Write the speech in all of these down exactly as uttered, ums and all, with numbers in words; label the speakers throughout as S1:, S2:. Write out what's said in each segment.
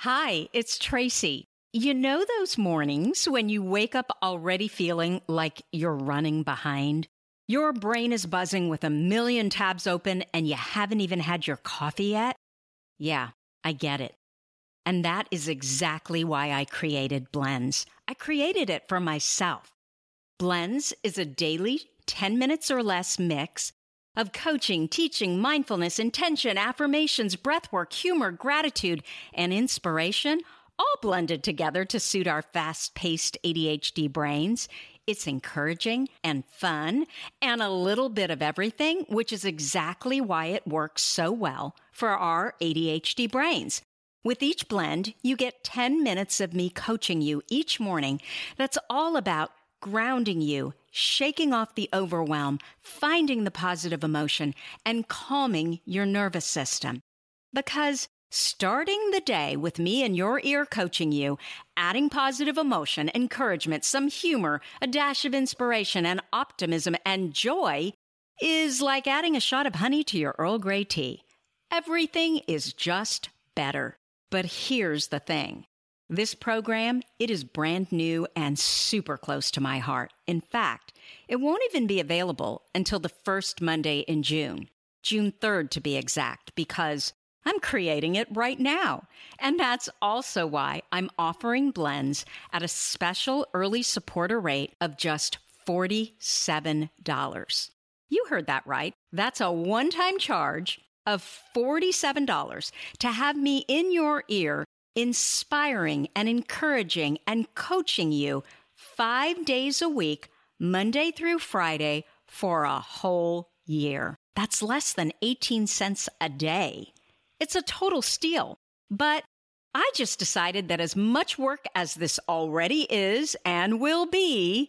S1: Hi, it's Tracy. You know those mornings when you wake up already feeling like you're running behind? Your brain is buzzing with a million tabs open and you haven't even had your coffee yet? Yeah, I get it. And that is exactly why I created Blends. I created it for myself. Blends is a daily ten minutes or less mix of coaching, teaching, mindfulness, intention, affirmations, breathwork, humor, gratitude, and inspiration, all blended together to suit our fast-paced A D H D brains. It's encouraging and fun and a little bit of everything, which is exactly why it works so well for our A D H D brains. With each blend, you get ten minutes of me coaching you each morning that's all about grounding you, shaking off the overwhelm, finding the positive emotion, and calming your nervous system. Because starting the day with me in your ear coaching you, adding positive emotion, encouragement, some humor, a dash of inspiration, and optimism and joy is like adding a shot of honey to your Earl Grey tea. Everything is just better. But here's the thing. This program, it is brand new and super close to my heart. In fact, it won't even be available until the first Monday in June, June third to be exact, because I'm creating it right now. And that's also why I'm offering Blends at a special early supporter rate of just forty-seven dollars. You heard that right. That's a one-time charge of forty-seven dollars to have me in your ear, inspiring and encouraging and coaching you five days a week, Monday through Friday, for a whole year. That's less than eighteen cents a day. It's a total steal. But I just decided that as much work as this already is and will be,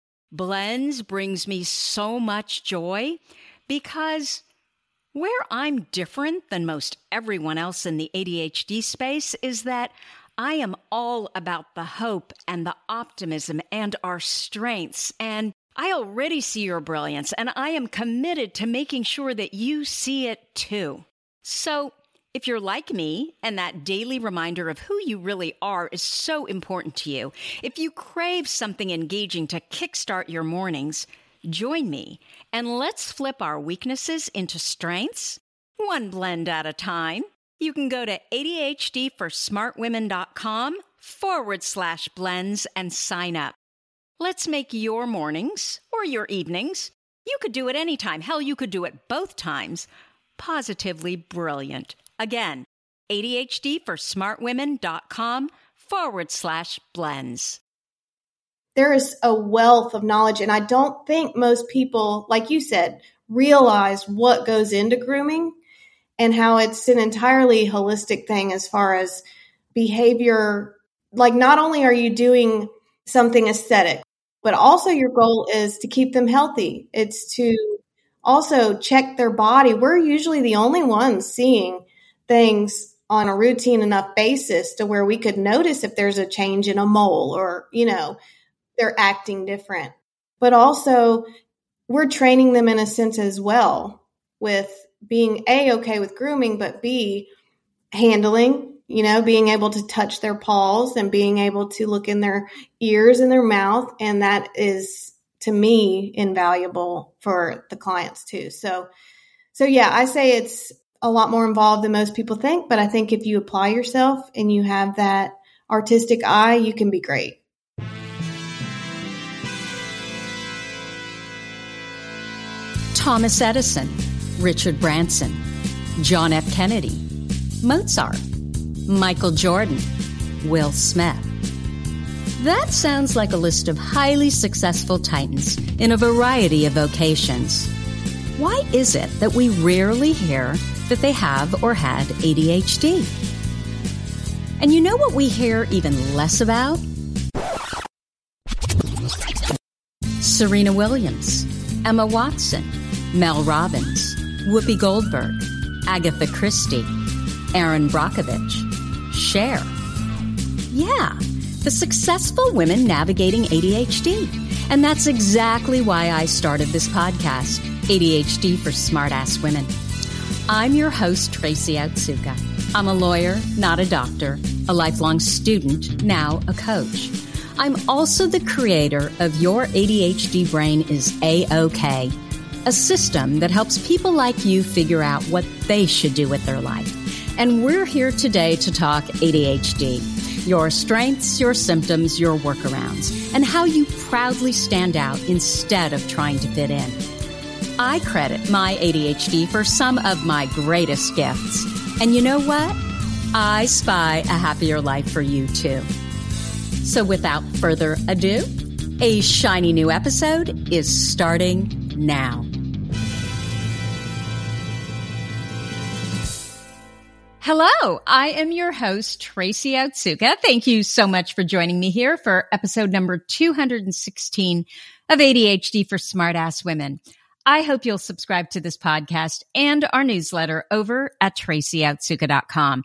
S1: Blends brings me so much joy because where I'm different than most everyone else in the A D H D space is that I am all about the hope and the optimism and our strengths. And I already see your brilliance, and I am committed to making sure that you see it too. So if you're like me and that daily reminder of who you really are is so important to you, if you crave something engaging to kickstart your mornings, join me and let's flip our weaknesses into strengths, one blend at a time. You can go to ADHDforsmartwomen.com forward slash blends and sign up. Let's make your mornings or your evenings, you could do it anytime, hell, you could do it both times, positively brilliant. Again, ADHDforsmartwomen.com forward slash blends.
S2: There is a wealth of knowledge, and I don't think most people, like you said, realize what goes into grooming and how it's an entirely holistic thing as far as behavior. Like, not only are you doing something aesthetic, but also your goal is to keep them healthy. It's to also check their body. We're usually the only ones seeing things on a routine enough basis to where we could notice if there's a change in a mole or, you know, they're acting different. But also we're training them in a sense as well with being A, okay with grooming, but B, handling, you know, being able to touch their paws and being able to look in their ears and their mouth. And that is, to me, invaluable for the clients too. So, so yeah, I say it's a lot more involved than most people think, but I think if you apply yourself and you have that artistic eye, you can be great.
S1: Thomas Edison, Richard Branson, John F. Kennedy, Mozart, Michael Jordan, Will Smith. That sounds like a list of highly successful titans in a variety of vocations. Why is it that we rarely hear that they have or had A D H D? And you know what we hear even less about? Serena Williams, Emma Watson, Mel Robbins, Whoopi Goldberg, Agatha Christie, Erin Brockovich, Cher. Yeah, the successful women navigating A D H D. And that's exactly why I started this podcast, A D H D for Smartass Women. I'm your host, Tracy Otsuka. I'm a lawyer, not a doctor, a lifelong student, now a coach. I'm also the creator of Your A D H D Brain is A-OK, a system that helps people like you figure out what they should do with their life. And we're here today to talk A D H D, your strengths, your symptoms, your workarounds, and how you proudly stand out instead of trying to fit in. I credit my A D H D for some of my greatest gifts. And you know what? I spy a happier life for you too. So without further ado, a shiny new episode is starting now. Hello, I am your host, Tracy Otsuka. Thank you so much for joining me here for episode number two hundred sixteen of A D H D for Smartass Women. I hope you'll subscribe to this podcast and our newsletter over at tracy otsuka dot com.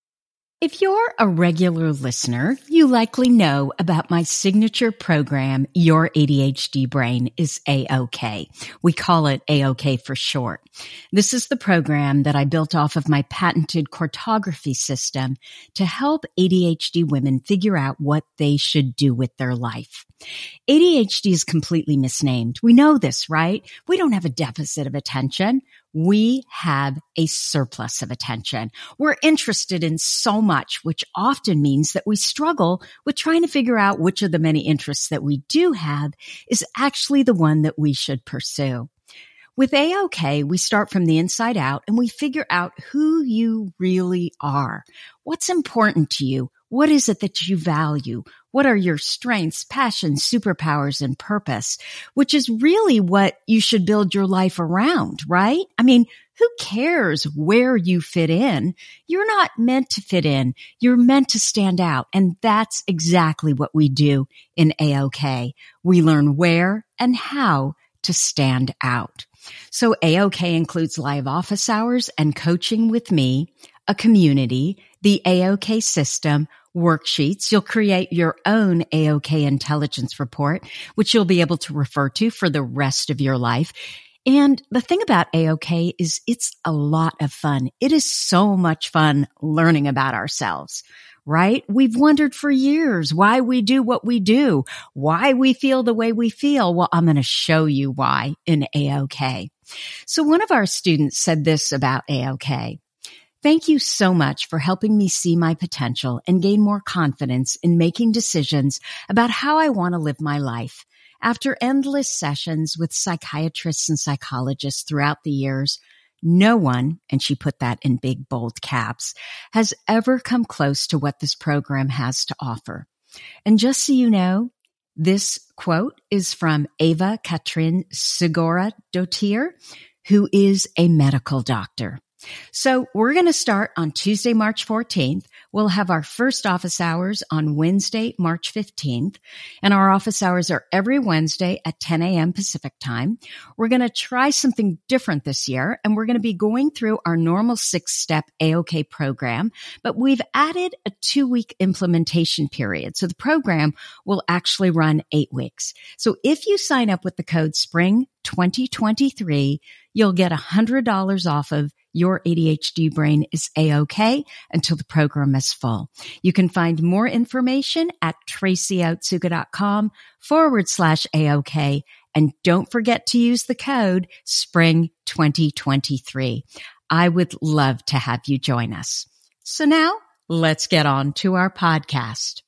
S1: If you're a regular listener, you likely know about my signature program, Your A D H D Brain is A-OK. We call it A-OK for short. This is the program that I built off of my patented cartography system to help A D H D women figure out what they should do with their life. A D H D is completely misnamed. We know this, right? We don't have a deficit of attention. We have a surplus of attention. We're interested in so much, which often means that we struggle with trying to figure out which of the many interests that we do have is actually the one that we should pursue. With A-OK, we start from the inside out and we figure out who you really are. What's important to you? What is it that you value? What are your strengths, passions, superpowers, and purpose? Which is really what you should build your life around, right? I mean, who cares where you fit in? You're not meant to fit in. You're meant to stand out. And that's exactly what we do in A-OK. We learn where and how to stand out. So A-OK includes live office hours and coaching with me, a community, the A-OK system, worksheets. You'll create your own A-OK intelligence report, which you'll be able to refer to for the rest of your life. And the thing about A-OK is it's a lot of fun. It is so much fun learning about ourselves, right? We've wondered for years why we do what we do, why we feel the way we feel. Well, I'm going to show you why in A-OK. So one of our students said this about A-OK. Thank you so much for helping me see my potential and gain more confidence in making decisions about how I want to live my life. After endless sessions with psychiatrists and psychologists throughout the years, no one, and she put that in big bold caps, has ever come close to what this program has to offer. And just so you know, this quote is from Eva Katrin Segura-Dottir, who is a medical doctor. So we're going to start on Tuesday, March fourteenth. We'll have our first office hours on Wednesday, March fifteenth. And our office hours are every Wednesday at ten a.m. Pacific time. We're going to try something different this year, and we're going to be going through our normal six-step A-OK program, but we've added a two-week implementation period. So the program will actually run eight weeks. So if you sign up with the code SPRING twenty twenty-three, you'll get one hundred dollars off of Your A D H D Brain is A-OK until the program is full. You can find more information at tracyotsuka.com forward slash A-OK. And don't forget to use the code SPRING twenty twenty-three. I would love to have you join us. So now let's get on to our podcast.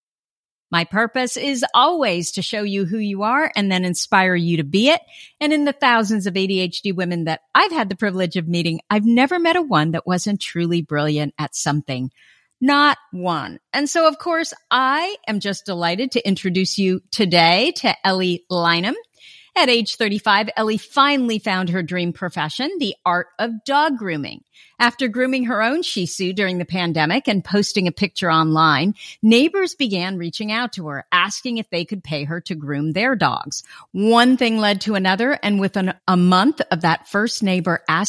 S1: My purpose is always to show you who you are and then inspire you to be it. And in the thousands of A D H D women that I've had the privilege of meeting, I've never met a one that wasn't truly brilliant at something. Not one. And so, of course, I am just delighted to introduce you today to Ellie Lynham. At age thirty-five, Ellie finally found her dream profession, the art of dog grooming. After grooming her own Shih Tzu during the pandemic and posting a picture online, neighbors began reaching out to her, asking if they could pay her to groom their dogs. One thing led to another, and within a month of that first neighbor asking,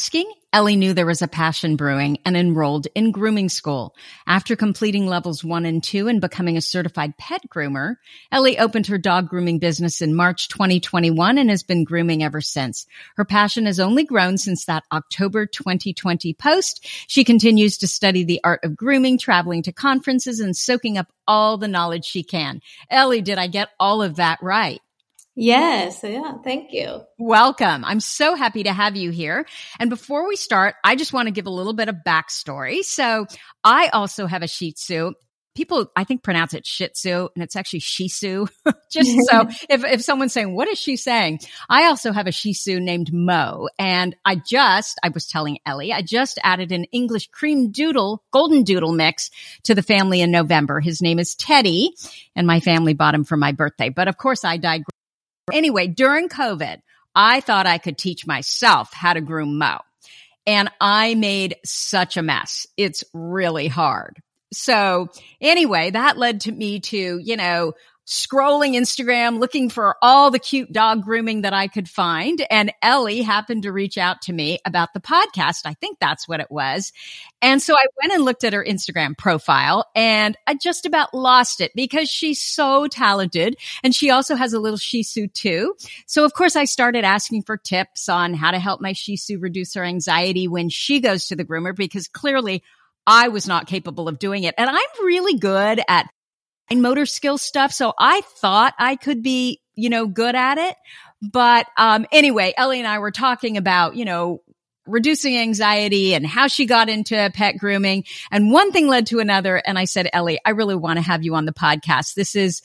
S1: Ellie knew there was a passion brewing and enrolled in grooming school. After completing levels one and two and becoming a certified pet groomer, Ellie opened her dog grooming business in March twenty twenty-one and has been grooming ever since. Her passion has only grown since that October twenty twenty post. She continues to study the art of grooming, traveling to conferences, and soaking up all the knowledge she can. Ellie, did I get all of that right?
S2: Yes. Yeah. Thank you.
S1: Welcome. I'm so happy to have you here. And before we start, I just want to give a little bit of backstory. So I also have a Shih Tzu. People, I think, pronounce it Shih Tzu, and it's actually Shih Tzu. Just so if, if someone's saying, what is she saying? I also have a Shih Tzu named Mo. And I just, I was telling Ellie, I just added an English cream doodle, golden doodle mix to the family in November. His name is Teddy, and my family bought him for my birthday. But of course, I digress. Anyway, during COVID, I thought I could teach myself how to groom Mo, and I made such a mess. It's really hard. So anyway, that led to me to, you know, scrolling Instagram, looking for all the cute dog grooming that I could find. And Ellie happened to reach out to me about the podcast. I think that's what it was. And so I went and looked at her Instagram profile, and I just about lost it because she's so talented. And she also has a little Shih Tzu too. So of course I started asking for tips on how to help my Shih Tzu reduce her anxiety when she goes to the groomer, because clearly I was not capable of doing it. And I'm really good at motor skill stuff. So I thought I could be, you know, good at it. But um, anyway, Ellie and I were talking about, you know, reducing anxiety and how she got into pet grooming. And one thing led to another. And I said, Ellie, I really want to have you on the podcast. This is,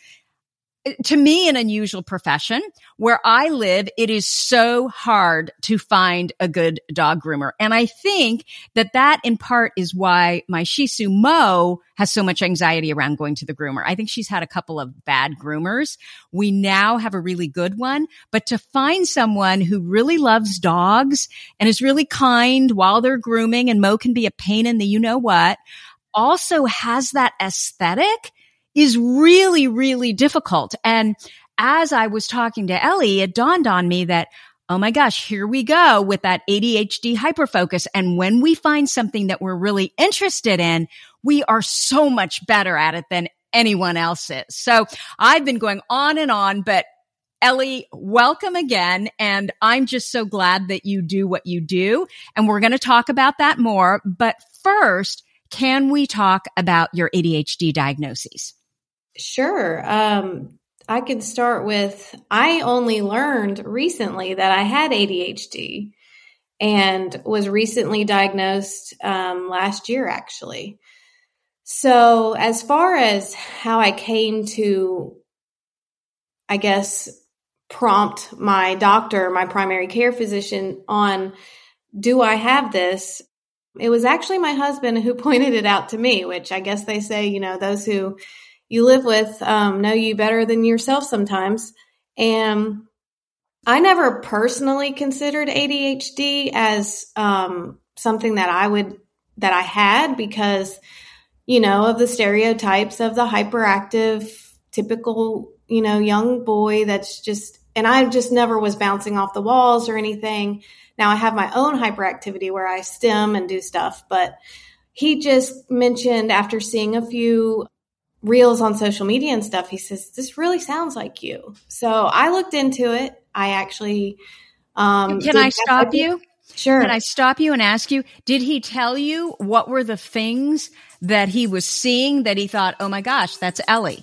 S1: to me, an unusual profession. Where I live, it is so hard to find a good dog groomer. And I think that that in part is why my Shih Tzu Mo has so much anxiety around going to the groomer. I think she's had a couple of bad groomers. We now have a really good one, but to find someone who really loves dogs and is really kind while they're grooming, and Mo can be a pain in the you know what, also has that aesthetic, is really, really difficult. And as I was talking to Ellie, it dawned on me that, oh my gosh, here we go with that A D H D hyperfocus. And when we find something that we're really interested in, we are so much better at it than anyone else is. So I've been going on and on, but Ellie, welcome again. And I'm just so glad that you do what you do. And we're going to talk about that more. But first, can we talk about your A D H D diagnoses?
S2: Sure. Um, I could start with, I only learned recently that I had A D H D and was recently diagnosed um, last year, actually. So as far as how I came to, I guess, prompt my doctor, my primary care physician on, do I have this? It was actually my husband who pointed it out to me, which I guess they say, you know, those who you live with um, know you better than yourself sometimes. And I never personally considered A D H D as um, something that I would, that I had because, you know, of the stereotypes of the hyperactive, typical, you know, young boy that's just, and I just never was bouncing off the walls or anything. Now I have my own hyperactivity where I stim and do stuff, but he just mentioned after seeing a few reels on social media and stuff, he says, this really sounds like you. So I looked into it. I actually, um,
S1: can I stop you?
S2: Sure.
S1: Can I stop you and ask you, did he tell you what were the things that he was seeing that he thought, oh my gosh, that's Ellie?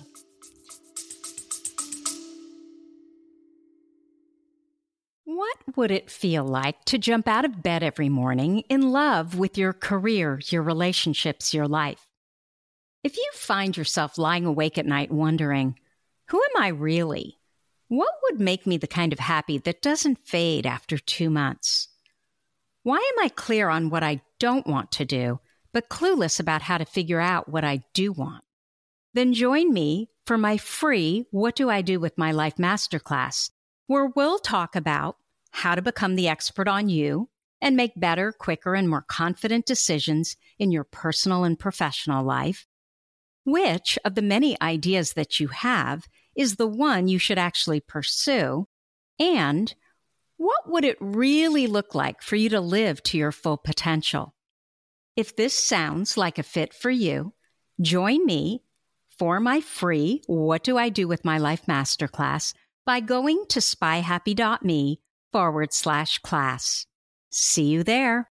S1: What would it feel like to jump out of bed every morning in love with your career, your relationships, your life? If you find yourself lying awake at night wondering, who am I really? What would make me the kind of happy that doesn't fade after two months? Why am I clear on what I don't want to do, but clueless about how to figure out what I do want? Then join me for my free What Do I Do With My Life Masterclass, where we'll talk about how to become the expert on you and make better, quicker, and more confident decisions in your personal and professional life. Which of the many ideas that you have is the one you should actually pursue? And What would it really look like for you to live to your full potential? If this sounds like a fit for you, join me for my free What Do I Do With My Life Masterclass by going to spyhappy.me forward slash class. See you there.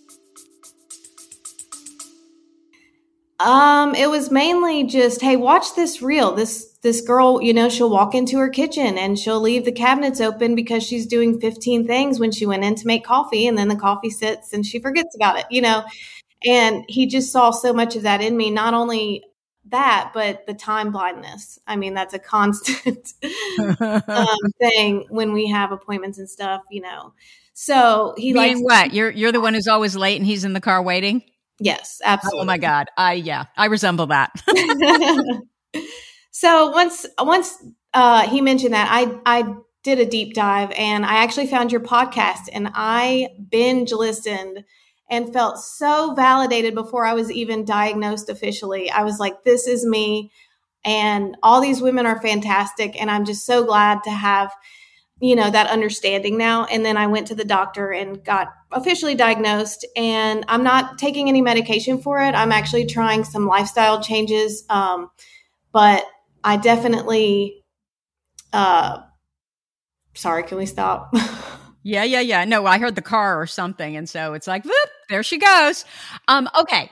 S2: Um, it was mainly just, hey, watch this reel. This this girl, you know, she'll walk into her kitchen and she'll leave the cabinets open because she's doing fifteen things when she went in to make coffee, and then the coffee sits and she forgets about it, you know. And he just saw so much of that in me, not only that, but the time blindness. I mean, that's a constant um, thing when we have appointments and stuff, you know. So he likes
S1: Being what? You're you're the one who's always late and he's in the car waiting?
S2: Yes, absolutely.
S1: Oh my God. I, yeah, I resemble that.
S2: So once, once, uh, he mentioned that, I, I did a deep dive, and I actually found your podcast, and I binge listened and felt so validated before I was even diagnosed officially. I was like, this is me, and all these women are fantastic. And I'm just so glad to have, you know, that understanding now. And then I went to the doctor and got officially diagnosed, and I'm not taking any medication for it. I'm actually trying some lifestyle changes. Um, but I definitely, uh, sorry, can we stop?
S1: Yeah, yeah, yeah. No, I heard the car or something. And so it's like, whoop, there she goes. Um, okay.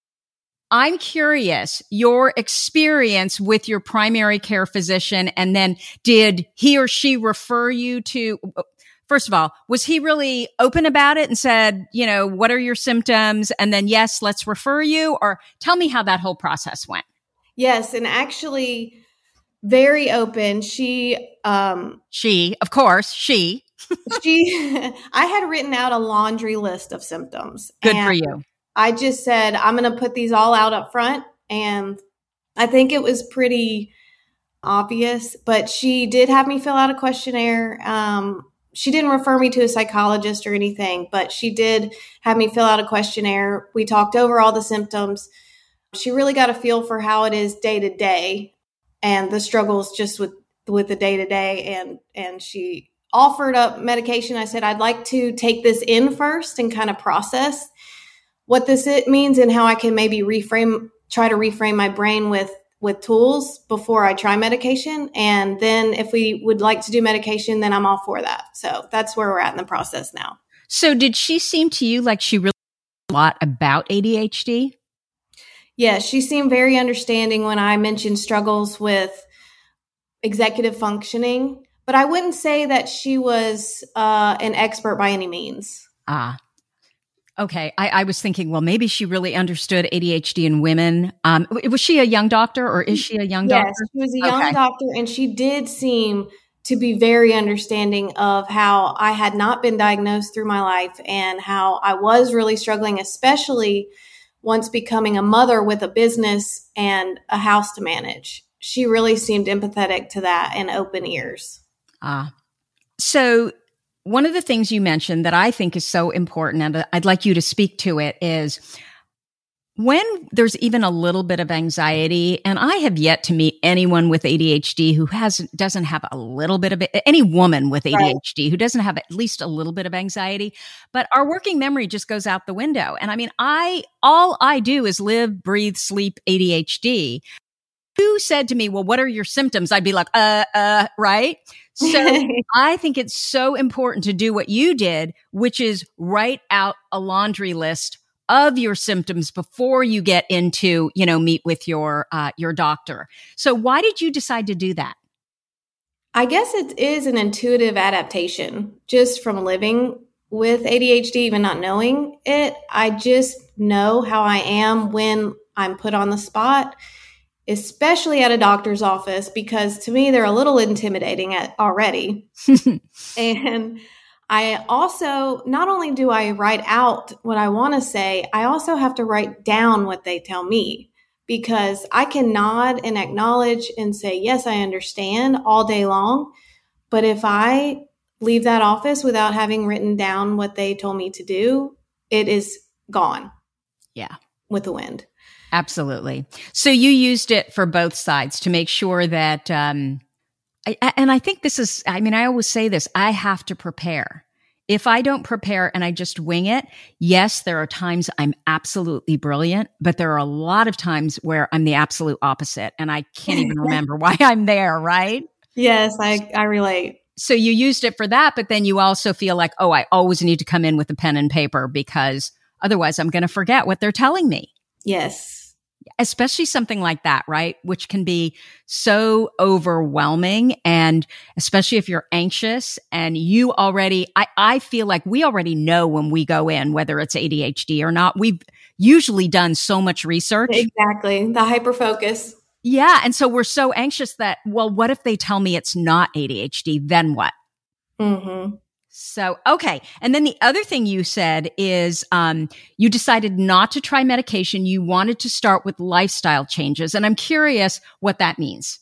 S1: I'm curious, your experience with your primary care physician, and then did he or she refer you to, first of all, was he really open about it and said, you know, what are your symptoms? And then, yes, let's refer you, or tell me how that whole process went.
S2: Yes. And actually very open. She, um,
S1: she, of course, she,
S2: she, I had written out a laundry list of symptoms.
S1: Good for you.
S2: I just said, I'm going to put these all out up front. And I think it was pretty obvious, but she did have me fill out a questionnaire. Um, she didn't refer me to a psychologist or anything, but she did have me fill out a questionnaire. We talked over all the symptoms. She really got a feel for how it is day to day and the struggles just with, with the day to day. And, and she offered up medication. I said, I'd like to take this in first and kind of process what this it means and how I can maybe reframe, try to reframe my brain with, with tools before I try medication. And then if we would like to do medication, then I'm all for that. So that's where we're at in the process now.
S1: So did she seem to you like she really knew a lot about A D H D?
S2: Yeah, she seemed very understanding when I mentioned struggles with executive functioning, but I wouldn't say that she was uh, an expert by any means.
S1: Ah, okay. I, I was thinking, well, maybe she really understood A D H D in women. Um, was she a young doctor, or is she a young
S2: yes,
S1: doctor?
S2: She was a young
S1: okay.
S2: doctor, and she did seem to be very understanding of how I had not been diagnosed through my life and how I was really struggling, especially once becoming a mother with a business and a house to manage. She really seemed empathetic to that and open ears.
S1: Ah, so one of the things you mentioned that I think is so important, and I'd like you to speak to it, is when there's even a little bit of anxiety, and I have yet to meet anyone with A D H D who has doesn't have a little bit of it, any woman with A D H D right. who doesn't have at least a little bit of anxiety, but our working memory just goes out the window. And I mean, I all I do is live, breathe, sleep A D H D. Who said to me, well, what are your symptoms? I'd be like, uh, uh, right? So I think it's so important to do what you did, which is write out a laundry list of your symptoms before you get into, you know, meet with your, uh, your doctor. So why did you decide to do that?
S2: I guess it is an intuitive adaptation just from living with A D H D, even not knowing it. I just know how I am when I'm put on the spot, especially at a doctor's office, because to me, they're a little intimidating at, already. And I also, not only do I write out what I want to say, I also have to write down what they tell me, because I can nod and acknowledge and say, yes, I understand all day long. But if I leave that office without having written down what they told me to do, it is gone.
S1: Yeah.
S2: With the wind.
S1: Absolutely. So you used it for both sides to make sure that um, I, and I think this is, I mean, I always say this, I have to prepare. If I don't prepare and I just wing it, yes, there are times I'm absolutely brilliant, but there are a lot of times where I'm the absolute opposite and I can't even remember why I'm there, right?
S2: Yes, I, I relate.
S1: So you used it for that, but then you also feel like, oh, I always need to come in with a pen and paper because otherwise I'm going to forget what they're telling me.
S2: Yes.
S1: Especially something like that, right? Which can be so overwhelming. And especially if you're anxious and you already, I, I feel like we already know when we go in, whether it's A D H D or not. We've usually done so much research.
S2: Exactly. The hyperfocus.
S1: Yeah. And so we're so anxious that, well, what if they tell me it's not A D H D? Then what?
S2: Mm-hmm.
S1: So, okay. And then the other thing you said is um, you decided not to try medication. You wanted to start with lifestyle changes. And I'm curious what that means.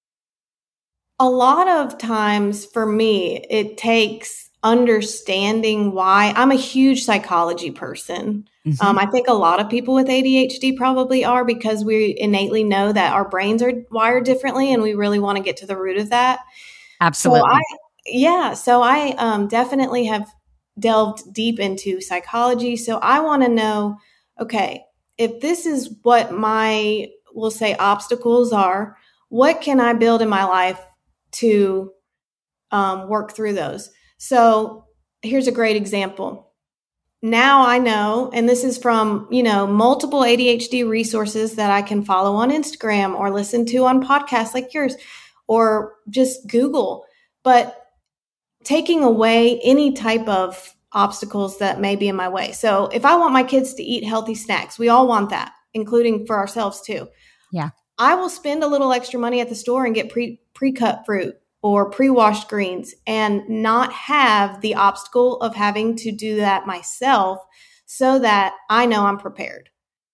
S2: A lot of times for me, it takes understanding why. I'm a huge psychology person. Mm-hmm. Um, I think a lot of people with A D H D probably are because we innately know that our brains are wired differently and we really want to get to the root of that.
S1: Absolutely.
S2: So I, Yeah. So I um, definitely have delved deep into psychology. So I want to know, okay, if this is what my, we'll say, obstacles are, what can I build in my life to um, work through those? So here's a great example. Now I know, and this is from, you know, multiple A D H D resources that I can follow on Instagram or listen to on podcasts like yours, or just Google. But taking away any type of obstacles that may be in my way. So if I want my kids to eat healthy snacks, we all want that, including for ourselves too.
S1: Yeah.
S2: I will spend a little extra money at the store and get pre, pre-cut fruit or pre-washed greens and not have the obstacle of having to do that myself so that I know I'm prepared.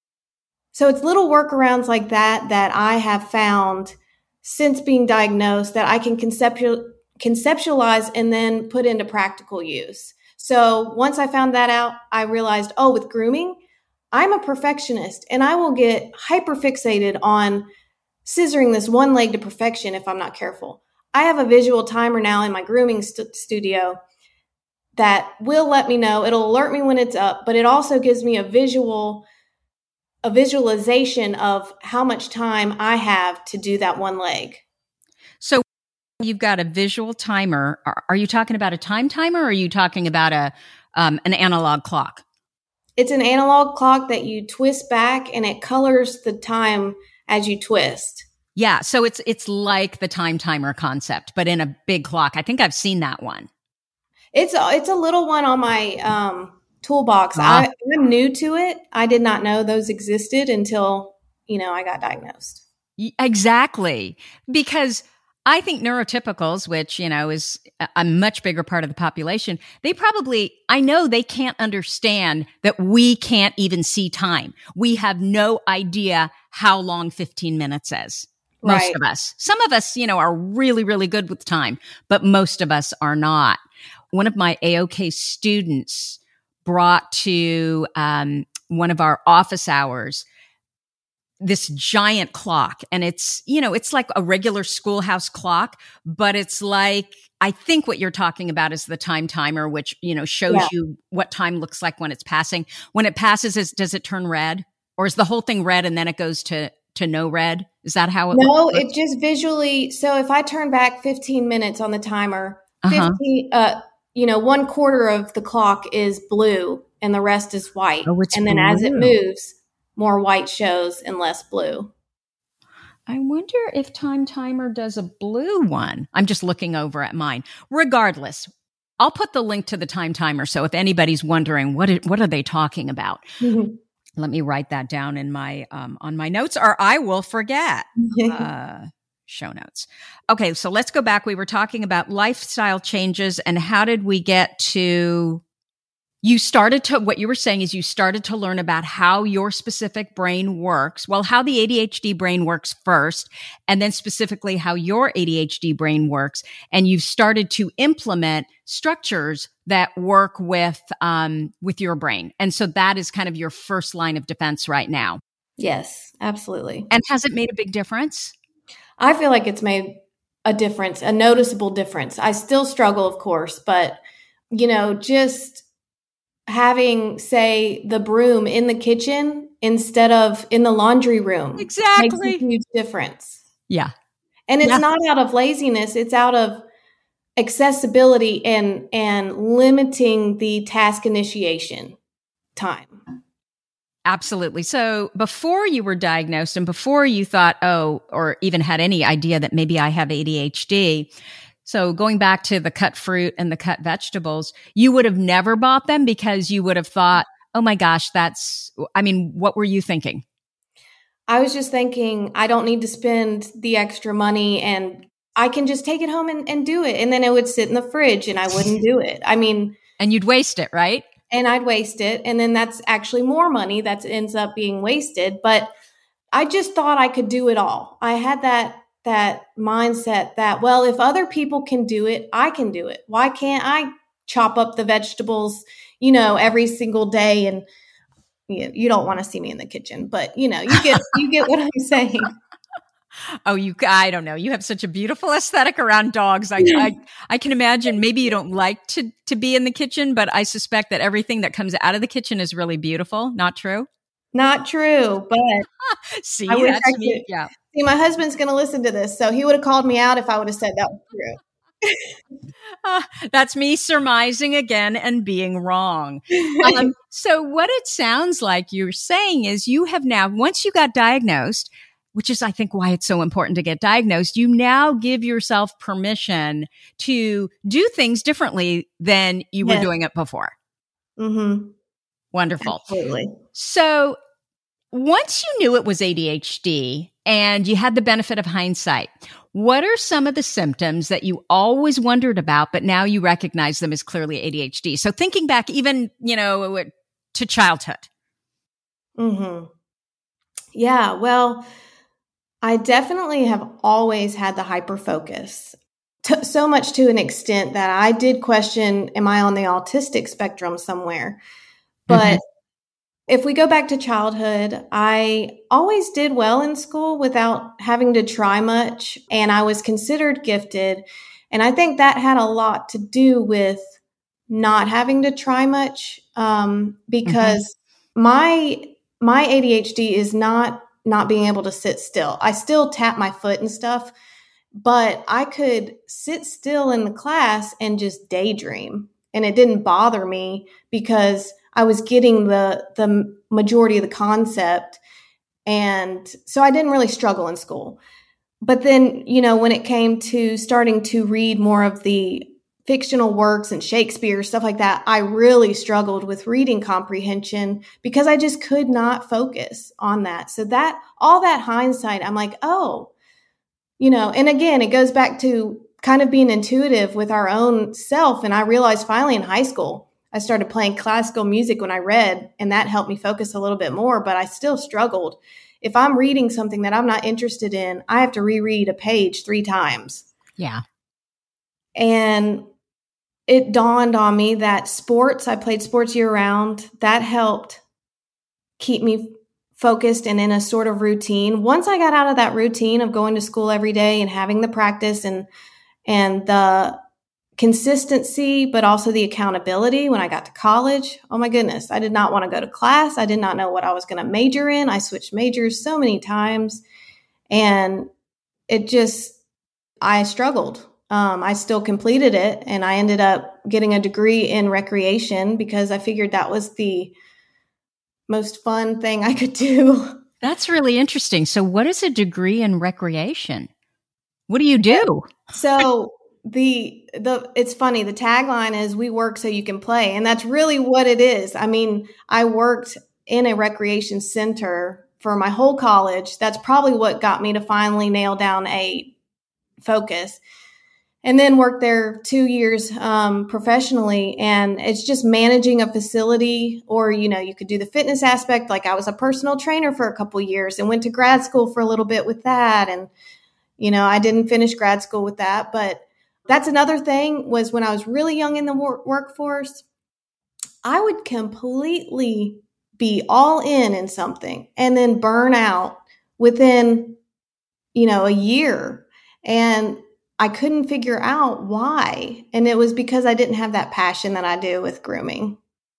S2: So it's little workarounds like that that I have found since being diagnosed that I can conceptualize conceptualize and then put into practical use. So once I found that out, I realized, oh, with grooming, I'm a perfectionist and I will get hyper fixated on scissoring this one leg to perfection if I'm not careful. I have a visual timer now in my grooming st- studio that will let me know. It'll alert me when it's up, but it also gives me a visual, a visualization of how much time I have to do that one leg.
S1: So you've got a visual timer. Are, are you talking about a time timer or are you talking about a um, an analog clock?
S2: It's an analog clock that you twist back and it colors the time as you twist.
S1: Yeah. So it's it's like the time timer concept, but in a big clock. I think I've seen that one.
S2: It's a, it's a little one on my um, toolbox. Ah. I, I'm new to it. I did not know those existed until, you know, I got diagnosed.
S1: Exactly. Because I think neurotypicals, which, you know, is a much bigger part of the population, they probably, I know they can't understand that we can't even see time. We have no idea how long fifteen minutes is. Most
S2: right.
S1: of us. Some of us, you know, are really, really good with time, but most of us are not. One of my A O K students brought to um, one of our office hours this giant clock, and it's, you know, it's like a regular schoolhouse clock, but it's like, I think what you're talking about is the time timer, which, you know, shows yeah. you what time looks like when it's passing. When it passes, is, does it turn red, or is the whole thing red and then it goes to, to no red? Is that how it
S2: No,
S1: works?
S2: it just visually. So if I turn back fifteen minutes on the timer, uh-huh. fifteen, uh, you know, one quarter of the clock is blue and the rest is white.
S1: Oh, it's
S2: and then
S1: blue.
S2: As it moves, more white shows and less blue.
S1: I wonder if Time Timer does a blue one. I'm just looking over at mine. Regardless, I'll put the link to the Time Timer. So if anybody's wondering, what, is, what are they talking about? Mm-hmm. Let me write that down in my, um, on my notes, or I will forget. uh, show notes. Okay. So let's go back. We were talking about lifestyle changes and how did we get to, you started to, what you were saying is you started to learn about how your specific brain works. Well, how the A D H D brain works first, and then specifically how your A D H D brain works. And you've started to implement structures that work with, um, with your brain. And so that is kind of your first line of defense right now.
S2: Yes, absolutely.
S1: And has it made a big difference?
S2: I feel like it's made a difference, a noticeable difference. I still struggle, of course, but, you know, just having, say, the broom in the kitchen instead of in the laundry room makes a
S1: Exactly.
S2: huge difference.
S1: Yeah.
S2: And it's
S1: Yeah.
S2: not out of laziness. It's out of accessibility and, and limiting the task initiation time.
S1: Absolutely. So before you were diagnosed and before you thought, oh, or even had any idea that maybe I have A D H D, so going back to the cut fruit and the cut vegetables, you would have never bought them because you would have thought, oh my gosh, that's, I mean, what were you thinking?
S2: I was just thinking, I don't need to spend the extra money and I can just take it home and, and do it. And then it would sit in the fridge and I wouldn't do it. I mean,
S1: and you'd waste it, right?
S2: And I'd waste it. And then that's actually more money that ends up being wasted. But I just thought I could do it all. I had that that mindset that, well, if other people can do it, I can do it. Why can't I chop up the vegetables, you know, every single day? And you, you don't want to see me in the kitchen, but you know, you get you get what I'm saying.
S1: Oh, you, I don't know. You have such a beautiful aesthetic around dogs. I, I, I can imagine maybe you don't like to, to be in the kitchen, but I suspect that everything that comes out of the kitchen is really beautiful. Not true?
S2: Not true, but
S1: see,
S2: I wish
S1: that's
S2: I could.
S1: me. Yeah.
S2: See, my husband's going to listen to this, so he would have called me out if I would have said that was true.
S1: uh, that's me surmising again and being wrong. Um, so what it sounds like you're saying is you have now, once you got diagnosed, which is, I think, why it's so important to get diagnosed, you now give yourself permission to do things differently than you yes. were doing it before.
S2: Mm-hmm.
S1: Wonderful.
S2: Absolutely.
S1: So once you knew it was A D H D and you had the benefit of hindsight, what are some of the symptoms that you always wondered about, but now you recognize them as clearly A D H D? So thinking back even, you know, to childhood.
S2: Mm-hmm. Yeah, well, I definitely have always had the hyperfocus, T- so much to an extent that I did question, am I on the autistic spectrum somewhere? But mm-hmm. if we go back to childhood, I always did well in school without having to try much, and I was considered gifted. And I think that had a lot to do with not having to try much, um, because mm-hmm. my my A D H D is not not being able to sit still. I still tap my foot and stuff, but I could sit still in the class and just daydream. And it didn't bother me because I was getting the, the majority of the concept. And so I didn't really struggle in school. But then, you know, when it came to starting to read more of the fictional works and Shakespeare, stuff like that, I really struggled with reading comprehension because I just could not focus on that. So that, all that hindsight, I'm like, oh, you know, and again, it goes back to kind of being intuitive with our own self. And I realized finally in high school, I started playing classical music when I read, and that helped me focus a little bit more, but I still struggled. If I'm reading something that I'm not interested in, I have to reread a page three times.
S1: Yeah.
S2: And it dawned on me that sports, I played sports year round, that helped keep me focused and in a sort of routine. Once I got out of that routine of going to school every day and having the practice and and the consistency, but also the accountability when I got to college, oh my goodness, I did not want to go to class. I did not know what I was going to major in. I switched majors so many times, and it just, I struggled. Um, I still completed it, and I ended up getting a degree in recreation because I figured that was the most fun thing I could do.
S1: That's really interesting. So what is a degree in recreation? What do you do?
S2: So the, the, it's funny. The tagline is "We work so you can play." And that's really what it is. I mean, I worked in a recreation center for my whole college. That's probably what got me to finally nail down a focus. And then worked there two years um, professionally. And it's just managing a facility, or, you know, you could do the fitness aspect. Like I was a personal trainer for a couple of years and went to grad school for a little bit with that. And, you know, I didn't finish grad school with that. But that's another thing, was when I was really young in the wor- workforce, I would completely be all in in something and then burn out within, you know, a year. And I couldn't figure out why. And it was because I didn't have that passion that I do with grooming.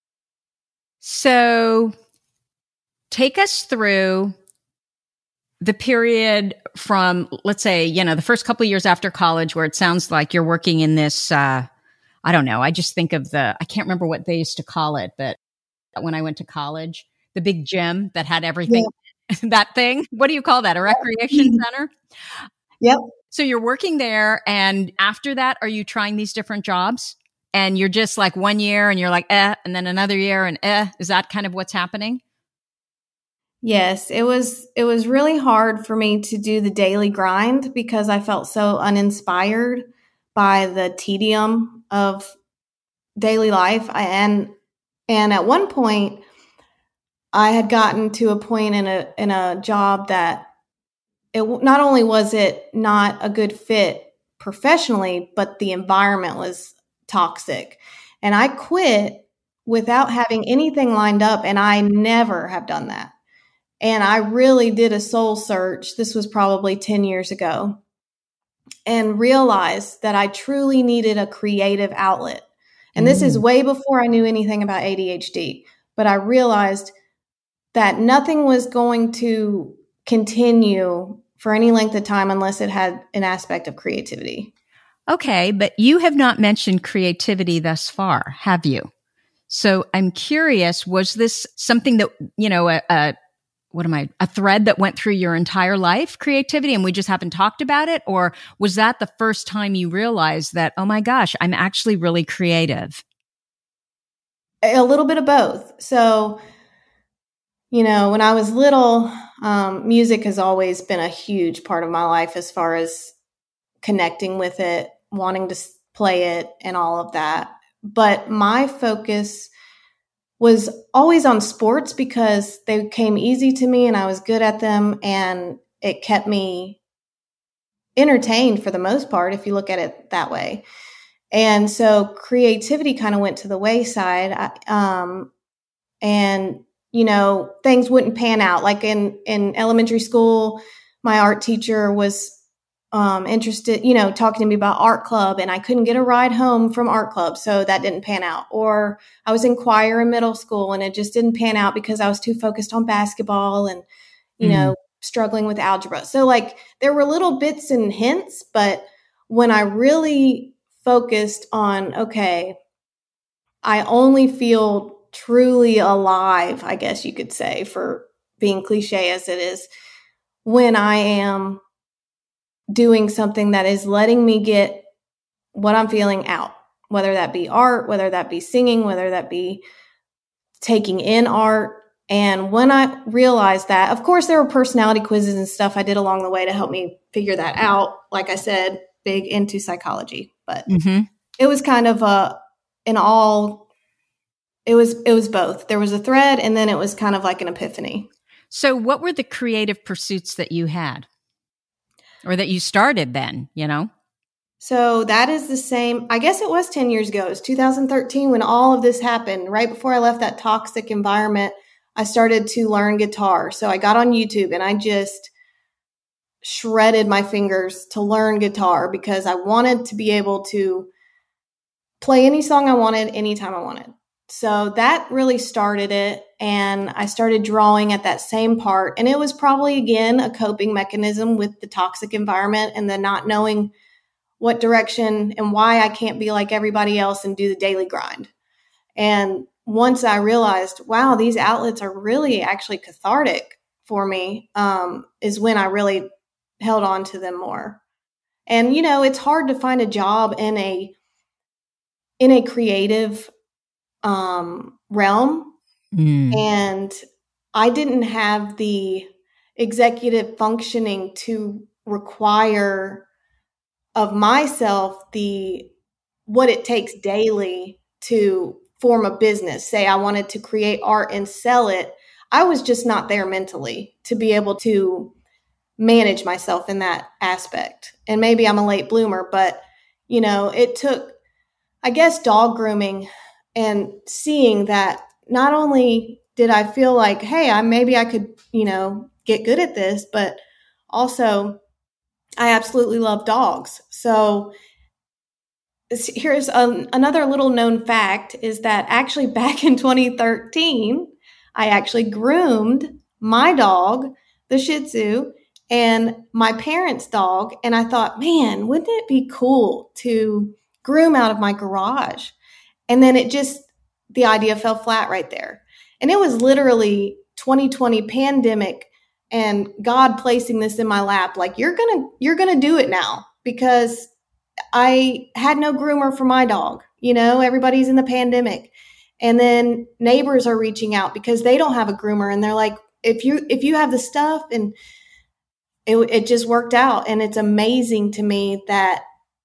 S1: So take us through the period from, let's say, you know, the first couple of years after college, where it sounds like you're working in this, uh, I don't know. I just think of the, I can't remember what they used to call it, but when I went to college, the big gym that had everything, yeah. that thing, what do you call that? A recreation center?
S2: Yep.
S1: So you're working there. And after that, are you trying these different jobs? And you're just like one year and you're like, eh, and then another year and eh, is that kind of what's happening?
S2: Yes, it was, it was really hard for me to do the daily grind because I felt so uninspired by the tedium of daily life. I, and, and at one point I had gotten to a point in a, in a job that it not only was it not a good fit professionally, but the environment was toxic. And I quit without having anything lined up. And I never have done that. And I really did a soul search. This was probably ten years ago, and realized that I truly needed a creative outlet. And this mm. is way before I knew anything about A D H D, but I realized that nothing was going to continue for any length of time unless it had an aspect of creativity.
S1: Okay, but you have not mentioned creativity thus far, have you? So I'm curious, was this something that, you know, a, a what am I, a thread that went through your entire life, creativity, and we just haven't talked about it? Or was that the first time you realized that, oh my gosh, I'm actually really creative?
S2: A little bit of both. So, you know, when I was little, um, music has always been a huge part of my life as far as connecting with it, wanting to play it and all of that. But my focus was always on sports because they came easy to me and I was good at them, and it kept me entertained for the most part, if you look at it that way. And so creativity kind of went to the wayside. Um, and, you know, things wouldn't pan out. Like in, in elementary school, my art teacher was um, interested, you know, talking to me about art club, and I couldn't get a ride home from art club. So that didn't pan out. Or I was in choir in middle school and it just didn't pan out because I was too focused on basketball and, you mm. know, struggling with algebra. So like there were little bits and hints, but when I really focused on, okay, I only feel truly alive, I guess you could say, for being cliche as it is, when I am doing something that is letting me get what I'm feeling out, whether that be art, whether that be singing, whether that be taking in art. And when I realized that, of course, there were personality quizzes and stuff I did along the way to help me figure that out. Like I said, big into psychology, but mm-hmm. it was kind of a, an all, it was, it was both. There was a thread, and then it was kind of like an epiphany.
S1: So what were the creative pursuits that you had? Or that you started then, you know?
S2: So that is the same, I guess it was ten years ago. It was two thousand thirteen when all of this happened. Right before I left that toxic environment, I started to learn guitar. So I got on YouTube and I just shredded my fingers to learn guitar because I wanted to be able to play any song I wanted, anytime I wanted. So that really started it. And I started drawing at that same part. And it was probably, again, a coping mechanism with the toxic environment and the not knowing what direction and why I can't be like everybody else and do the daily grind. And once I realized, wow, these outlets are really actually cathartic for me, um, is when I really held on to them more. And, you know, it's hard to find a job in a, in a creative um, realm. Mm. And I didn't have the executive functioning to require of myself the what it takes daily to form a business. Say I wanted to create art and sell it. I was just not there mentally to be able to manage myself in that aspect. And maybe I'm a late bloomer, but you know, it took, I guess, dog grooming and seeing that not only did I feel like, hey, I maybe I could, you know, get good at this, but also I absolutely love dogs. So here's a, another little known fact is that actually back in twenty thirteen, I actually groomed my dog, the Shih Tzu, and my parents' dog. And I thought, man, wouldn't it be cool to groom out of my garage? And then it just, the idea fell flat right there. And it was literally twenty twenty pandemic and God placing this in my lap. Like, you're going to, you're going to do it now, because I had no groomer for my dog. You know, everybody's in the pandemic. And then neighbors are reaching out because they don't have a groomer. And they're like, if you, if you have the stuff, and it, it just worked out. And it's amazing to me that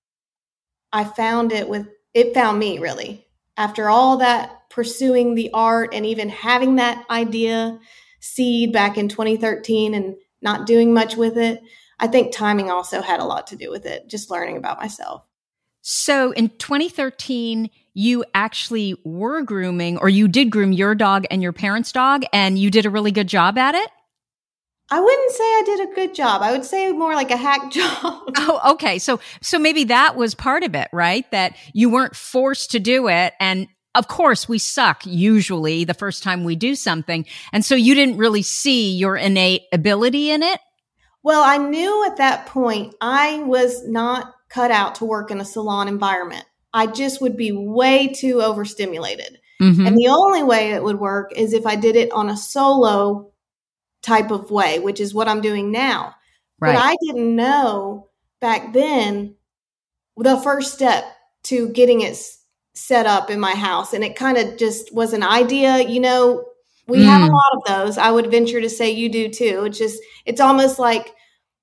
S2: I found it with, it found me really after all that pursuing the art and even having that idea seed back in twenty thirteen and not doing much with it. I think timing also had a lot to do with it, just learning about myself.
S1: So in twenty thirteen, you actually were grooming, or you did groom your dog and your parents' dog, and you did a really good job at it?
S2: I wouldn't say I did a good job. I would say more like a hack job.
S1: Oh, okay. So, so maybe that was part of it, right? That you weren't forced to do it. And of course, we suck usually the first time we do something. And so you didn't really see your innate ability in it?
S2: Well, I knew at that point I was not cut out to work in a salon environment. I just would be way too overstimulated. Mm-hmm. And the only way it would work is if I did it on a solo type of way, which is what I'm doing now. Right. But I didn't know back then the first step to getting it set up in my house. And it kind of just was an idea, you know, we mm. have a lot of those. I would venture to say you do too. It's just, it's almost like,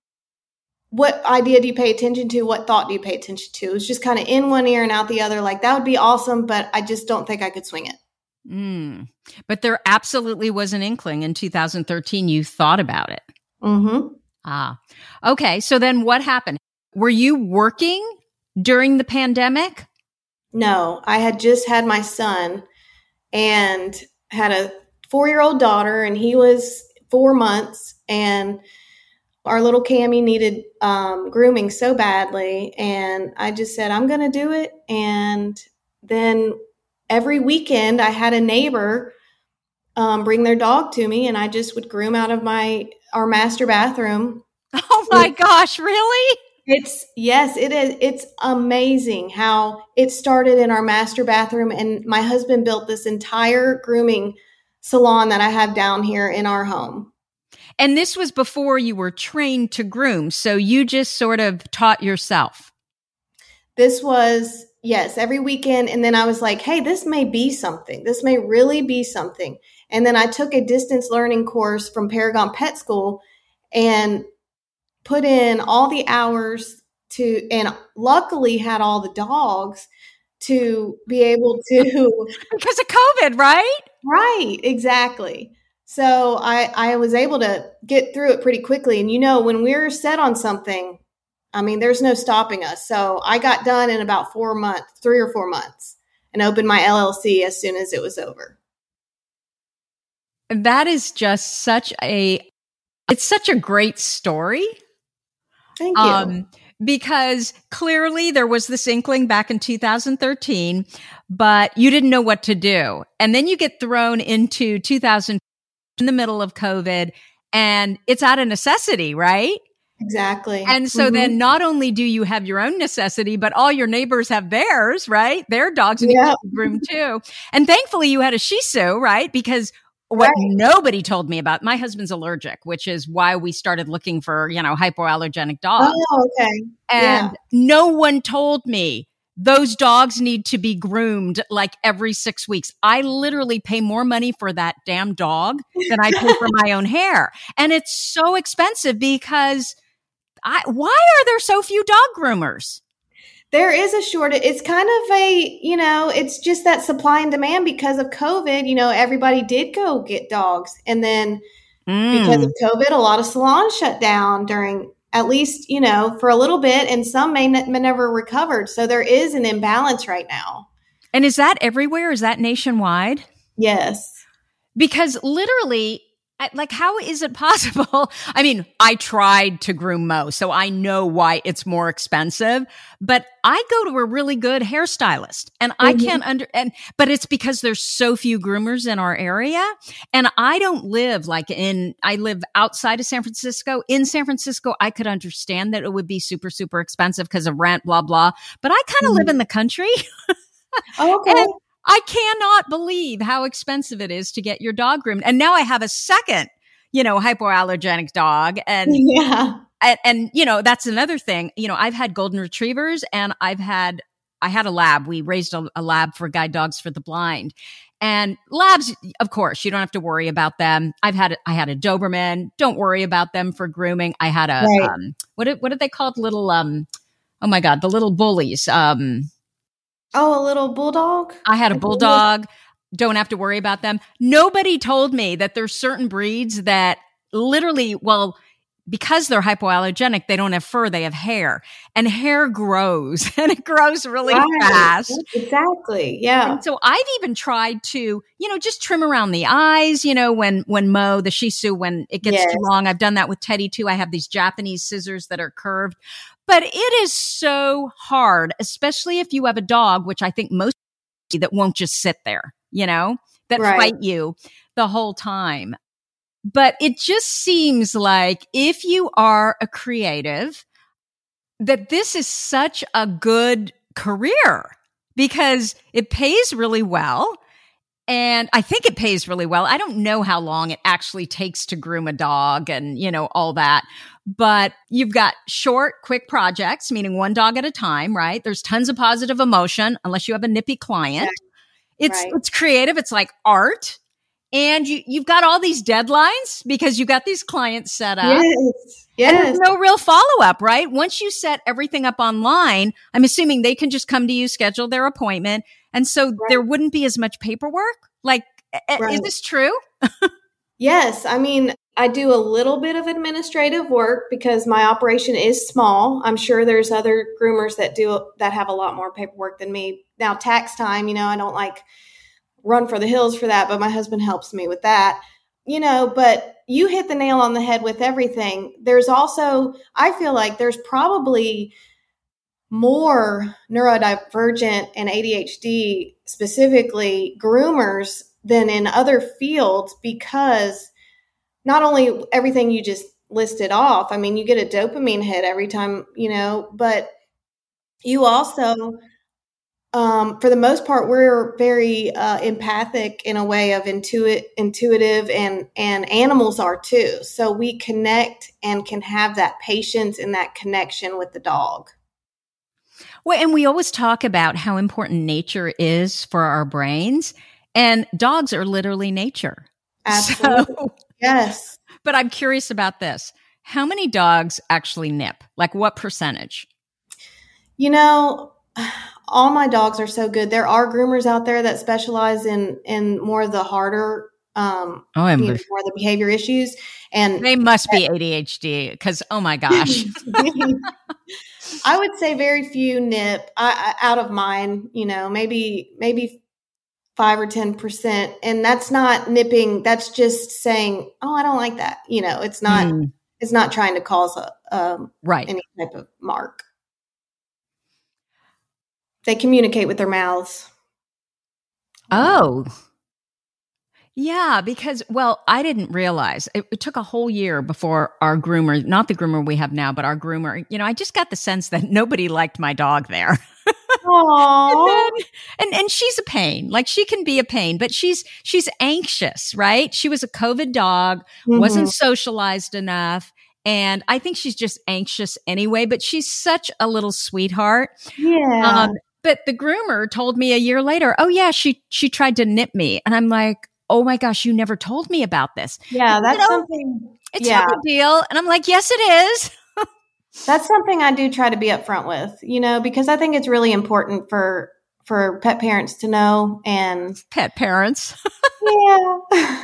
S2: what idea do you pay attention to? What thought do you pay attention to? It's just kind of in one ear and out the other. Like, that would be awesome, but I just don't think I could swing it.
S1: Mm. But there absolutely was an inkling in two thousand thirteen. You thought about it.
S2: Mm-hmm.
S1: Ah, okay. So then what happened? Were you working during the pandemic?
S2: No, I had just had my son and had a four-year-old daughter, and he was four months, and our little Cammy needed um, grooming so badly. And I just said, I'm going to do it. And then every weekend I had a neighbor um, bring their dog to me, and I just would groom out of my, our master bathroom.
S1: Oh my gosh, really?
S2: It's, yes, it is. It's amazing how it started in our master bathroom. And my husband built this entire grooming salon that I have down here in our home.
S1: And this was before you were trained to groom. So you just sort of taught yourself.
S2: This was, yes, every weekend. And then I was like, hey, this may be something. This may really be something. And then I took a distance learning course from Paragon Pet School and put in all the hours to, and luckily had all the dogs to be able to.
S1: Because of COVID, right?
S2: Right, exactly. So I, I was able to get through it pretty quickly. And, you know, when we're set on something, I mean, there's no stopping us. So I got done in about four months, three or four months, and opened my L L C as soon as it was over.
S1: That is just such a, it's such a great story.
S2: Thank you. Um,
S1: because clearly there was this inkling back in two thousand thirteen, but you didn't know what to do. And then you get thrown into two thousand in the middle of COVID, and it's out of necessity, right?
S2: Exactly.
S1: And so mm-hmm. then not only do you have your own necessity, but all your neighbors have theirs, right? Their dogs need
S2: yeah.
S1: to be groomed too. And thankfully you had a Shih Tzu, right? Because what right. nobody told me about, my husband's allergic, which is why we started looking for, you know, hypoallergenic dogs.
S2: Oh, okay.
S1: And
S2: yeah.
S1: no one told me those dogs need to be groomed like every six weeks. I literally pay more money for that damn dog than I pay for my own hair. And it's so expensive because I, why are there so few dog groomers?
S2: There is a shortage. It's kind of a, you know, it's just that supply and demand because of COVID. You know, everybody did go get dogs. And then mm. because of COVID, a lot of salons shut down during, at least, you know, for a little bit, and some may, ne- may never recovered. So there is an imbalance right now.
S1: And is that everywhere? Is that nationwide?
S2: Yes.
S1: Because literally, I, like, how is it possible? I mean, I tried to groom Mo, so I know why it's more expensive, but I go to a really good hairstylist and I mm-hmm. can't under, and, but it's because there's so few groomers in our area. And I don't live like in, I live outside of San Francisco. In San Francisco, I could understand that it would be super, super expensive because of rent, blah, blah. But I kind of mm-hmm. live in the country.
S2: Oh, okay.
S1: And I cannot believe how expensive it is to get your dog groomed. And now I have a second, you know, hypoallergenic dog. And,
S2: yeah.
S1: and, and, you know, that's another thing. You know, I've had golden retrievers and I've had, I had a lab. We raised a, a lab for guide dogs for the blind. And labs, of course, you don't have to worry about them. I've had, I had a Doberman. Don't worry about them for grooming. I had a, right. um, what did, what did they call it? Little, um, oh my God, the little bullies. Um,
S2: Oh, a little bulldog?
S1: I had a bulldog. Don't have to worry about them. Nobody told me that there's certain breeds that literally, well, because they're hypoallergenic, they don't have fur, they have hair. And hair grows, and it grows really right. fast.
S2: Exactly, yeah.
S1: And so I've even tried to, you know, just trim around the eyes, you know, when when Mo, the Shih Tzu, when it gets yes. too long. I've done that with Teddy too. I have these Japanese scissors that are curved. But it is so hard, especially if you have a dog, which I think most that won't just sit there, you know, that right. fight you the whole time. But it just seems like if you are a creative, that this is such a good career because it pays really well. And I think it pays really well. I don't know how long it actually takes to groom a dog and, you know, all that. But you've got short, quick projects, meaning one dog at a time, right? There's tons of positive emotion, unless you have a nippy client. It's right. it's creative. It's like art. And you, you've got all these deadlines because you've got these clients set up.
S2: Yes. Yes.
S1: And there's no real follow-up, right? Once you set everything up online, I'm assuming they can just come to you, schedule their appointment. And so right. there wouldn't be as much paperwork. Like, right. is this true?
S2: Yes. I mean, I do a little bit of administrative work because my operation is small. I'm sure there's other groomers that do, that have a lot more paperwork than me. Now, tax time, you know, I don't like run for the hills for that, but my husband helps me with that, you know, but you hit the nail on the head with everything. There's also, I feel like there's probably more neurodivergent and A D H D specifically groomers than in other fields because not only everything you just listed off, I mean, you get a dopamine hit every time, you know, but you also, um, for the most part, we're very uh, empathic in a way of intuit, intuitive and, and animals are too. So we connect and can have that patience and that connection with the dog.
S1: Well, and we always talk about how important nature is for our brains, and dogs are literally nature.
S2: Absolutely. So, yes.
S1: But I'm curious about this. How many dogs actually nip? Like what percentage?
S2: You know, all my dogs are so good. There are groomers out there that specialize in, in more of the harder, um,
S1: oh, I'm
S2: you know, more of the behavior issues. And
S1: they must be A D H D because, oh my gosh.
S2: I would say very few nip I, I, out of mine, you know, maybe, maybe five or ten percent. And that's not nipping. That's just saying, oh, I don't like that. You know, it's not, mm. it's not trying to cause a, um,
S1: right.
S2: any type of mark. They communicate with their mouths.
S1: Oh, yeah, because, well, I didn't realize it, it took a whole year before our groomer, not the groomer we have now, but our groomer, you know, I just got the sense that nobody liked my dog there.
S2: Aww.
S1: and, then, and and she's a pain. Like she can be a pain, but she's she's anxious, right? She was a COVID dog, mm-hmm. wasn't socialized enough. And I think she's just anxious anyway, but she's such a little sweetheart.
S2: Yeah. Um,
S1: but the groomer told me a year later, oh yeah, she she tried to nip me. And I'm like, oh my gosh, you never told me about this.
S2: Yeah,
S1: and,
S2: that's
S1: you know,
S2: something.
S1: It's
S2: yeah.
S1: no big deal. And I'm like, yes, it is.
S2: That's something I do try to be upfront with, you know, because I think it's really important for for pet parents to know. And
S1: pet parents.
S2: Yeah.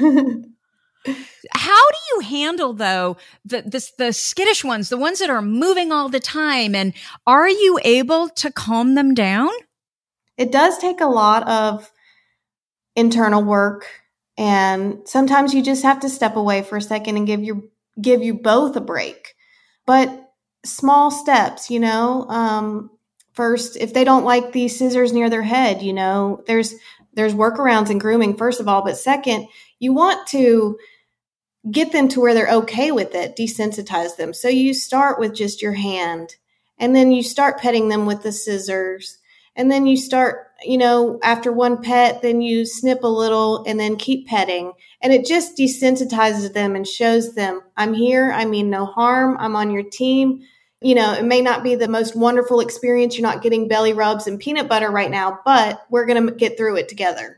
S1: How do you handle though the, the the skittish ones, the ones that are moving all the time, and are you able to calm them down?
S2: It does take a lot of internal work And sometimes you just have to step away for a second and give your give you both a break. But small steps, you know, um, first, if they don't like these scissors near their head, you know, there's there's workarounds in grooming, first of all. But second, you want to get them to where they're okay with it, desensitize them. So you start with just your hand, and then you start petting them with the scissors. And then you start, you know, after one pet, then you snip a little and then keep petting. And it just desensitizes them and shows them, I'm here. I mean no harm. I'm on your team. You know, it may not be the most wonderful experience. You're not getting belly rubs and peanut butter right now, but we're going to get through it together.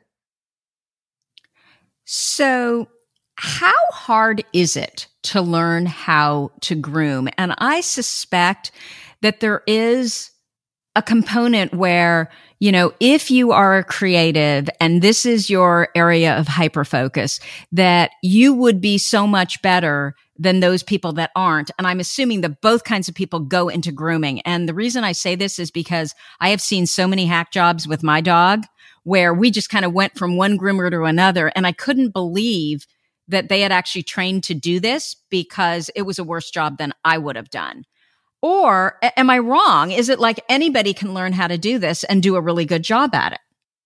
S1: So how hard is it to learn how to groom? And I suspect that there is a component where, you know, if you are a creative and this is your area of hyperfocus, that you would be so much better than those people that aren't. And I'm assuming that both kinds of people go into grooming. And the reason I say this is because I have seen so many hack jobs with my dog where we just kind of went from one groomer to another. And I couldn't believe that they had actually trained to do this because it was a worse job than I would have done. Or am I wrong? Is it like anybody can learn how to do this and do a really good job at it?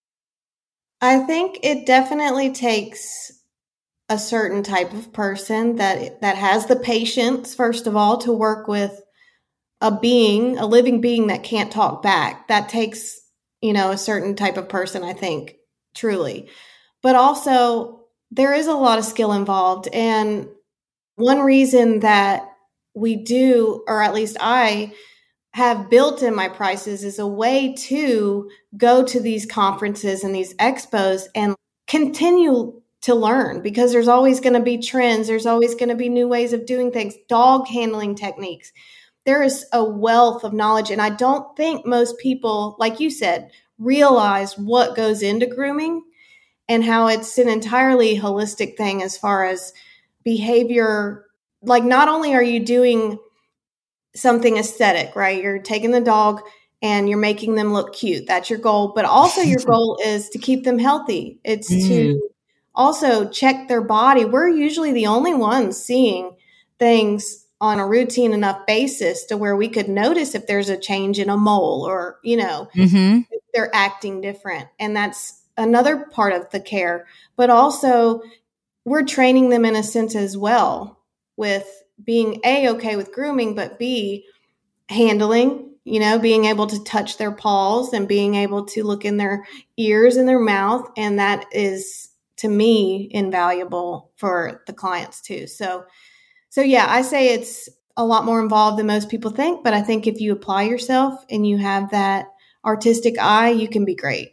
S2: I think it definitely takes a certain type of person that that has the patience, first of all, to work with a being, a living being that can't talk back. That takes, you know, a certain type of person, I think, truly. But also, there is a lot of skill involved. And one reason that we do, or at least I have built in my prices, is a way to go to these conferences and these expos and continue to learn, because there's always going to be trends. There's always going to be new ways of doing things, dog handling techniques. There is a wealth of knowledge. And I don't think most people, like you said, realize what goes into grooming and how it's an entirely holistic thing as far as behavior. Like, not only are you doing something aesthetic, right? You're taking the dog and you're making them look cute. That's your goal. But also your goal is to keep them healthy. It's mm. to also check their body. We're usually the only ones seeing things on a routine enough basis to where we could notice if there's a change in a mole or, you know, mm-hmm. if they're acting different. And that's another part of the care. But also we're training them in a sense as well, with being A, okay with grooming, but B, handling, you know, being able to touch their paws and being able to look in their ears and their mouth. And that is, to me, invaluable for the clients too. So, so yeah, I say it's a lot more involved than most people think, but I think if you apply yourself and you have that artistic eye, you can be great.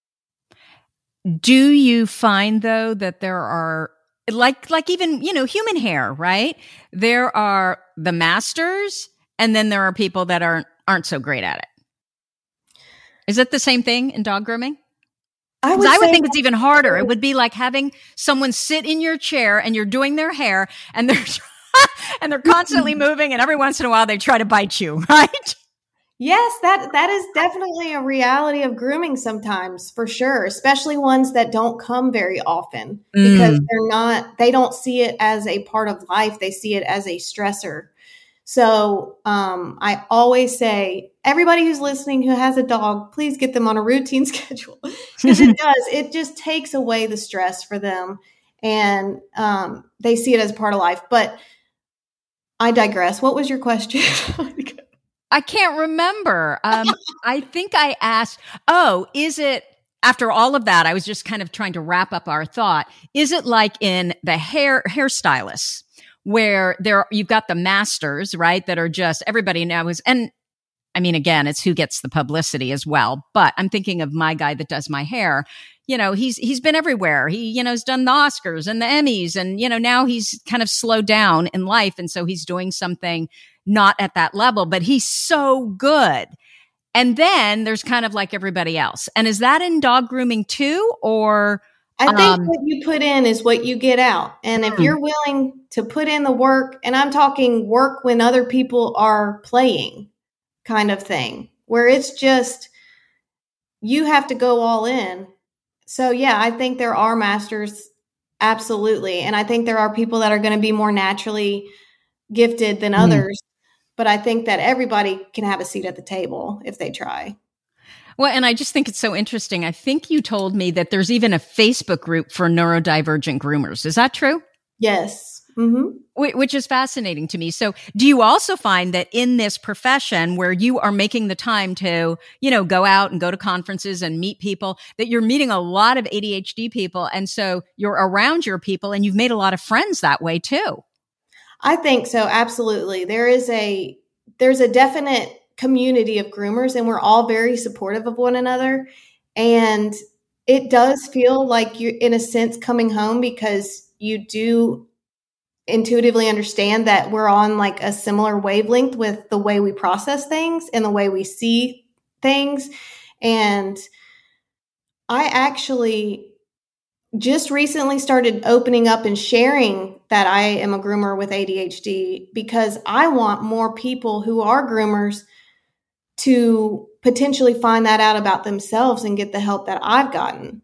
S1: Do you find, though, that there are Like, like even, you know, human hair, right? There are the masters, and then there are people that aren't, aren't so great at it. Is it the same thing in dog grooming? I would, I would think it's even harder. It would be like having someone sit in your chair and you're doing their hair and they're, and they're constantly moving, and every once in a while they try to bite you, right?
S2: Yes, that that is definitely a reality of grooming sometimes, for sure, especially ones that don't come very often, because mm. they're not, they don't see it as a part of life. They see it as a stressor. So um, I always say, everybody who's listening who has a dog, please get them on a routine schedule, because it does. It just takes away the stress for them, and um, they see it as part of life. But I digress. What was your question?
S1: I can't remember. Um, I think I asked, oh, is it, after all of that, I was just kind of trying to wrap up our thought. Is it like in the hair hairstylists, where there you've got the masters, right, that are just, everybody knows, and I mean, again, it's who gets the publicity as well. But I'm thinking of my guy that does my hair. You know, he's he's been everywhere. He, you know, has done the Oscars and the Emmys, and, you know, now he's kind of slowed down in life. And so he's doing something not at that level, but he's so good. And then there's kind of like everybody else. And is that in dog grooming too? Or
S2: I think um, what you put in is what you get out. And if hmm. you're willing to put in the work, and I'm talking work when other people are playing kind of thing, where it's just, you have to go all in. So yeah, I think there are masters Absolutely. And I think there are people that are going to be more naturally gifted than others, mm. but I think that everybody can have a seat at the table if they try.
S1: Well, and I just think it's so interesting. I think you told me that there's even a Facebook group for neurodivergent groomers. Is that true?
S2: Yes. Mm-hmm.
S1: Which is fascinating to me. So do you also find that in this profession where you are making the time to, you know, go out and go to conferences and meet people, that you're meeting a lot of A D H D people, and so you're around your people and you've made a lot of friends that way too?
S2: I think so. Absolutely. There is a, there's a definite community of groomers, and we're all very supportive of one another. And it does feel like you're, in a sense, coming home, because you do intuitively understand that we're on like a similar wavelength with the way we process things and the way we see things. And I actually just recently started opening up and sharing that I am a groomer with A D H D, because I want more people who are groomers to potentially find that out about themselves and get the help that I've gotten.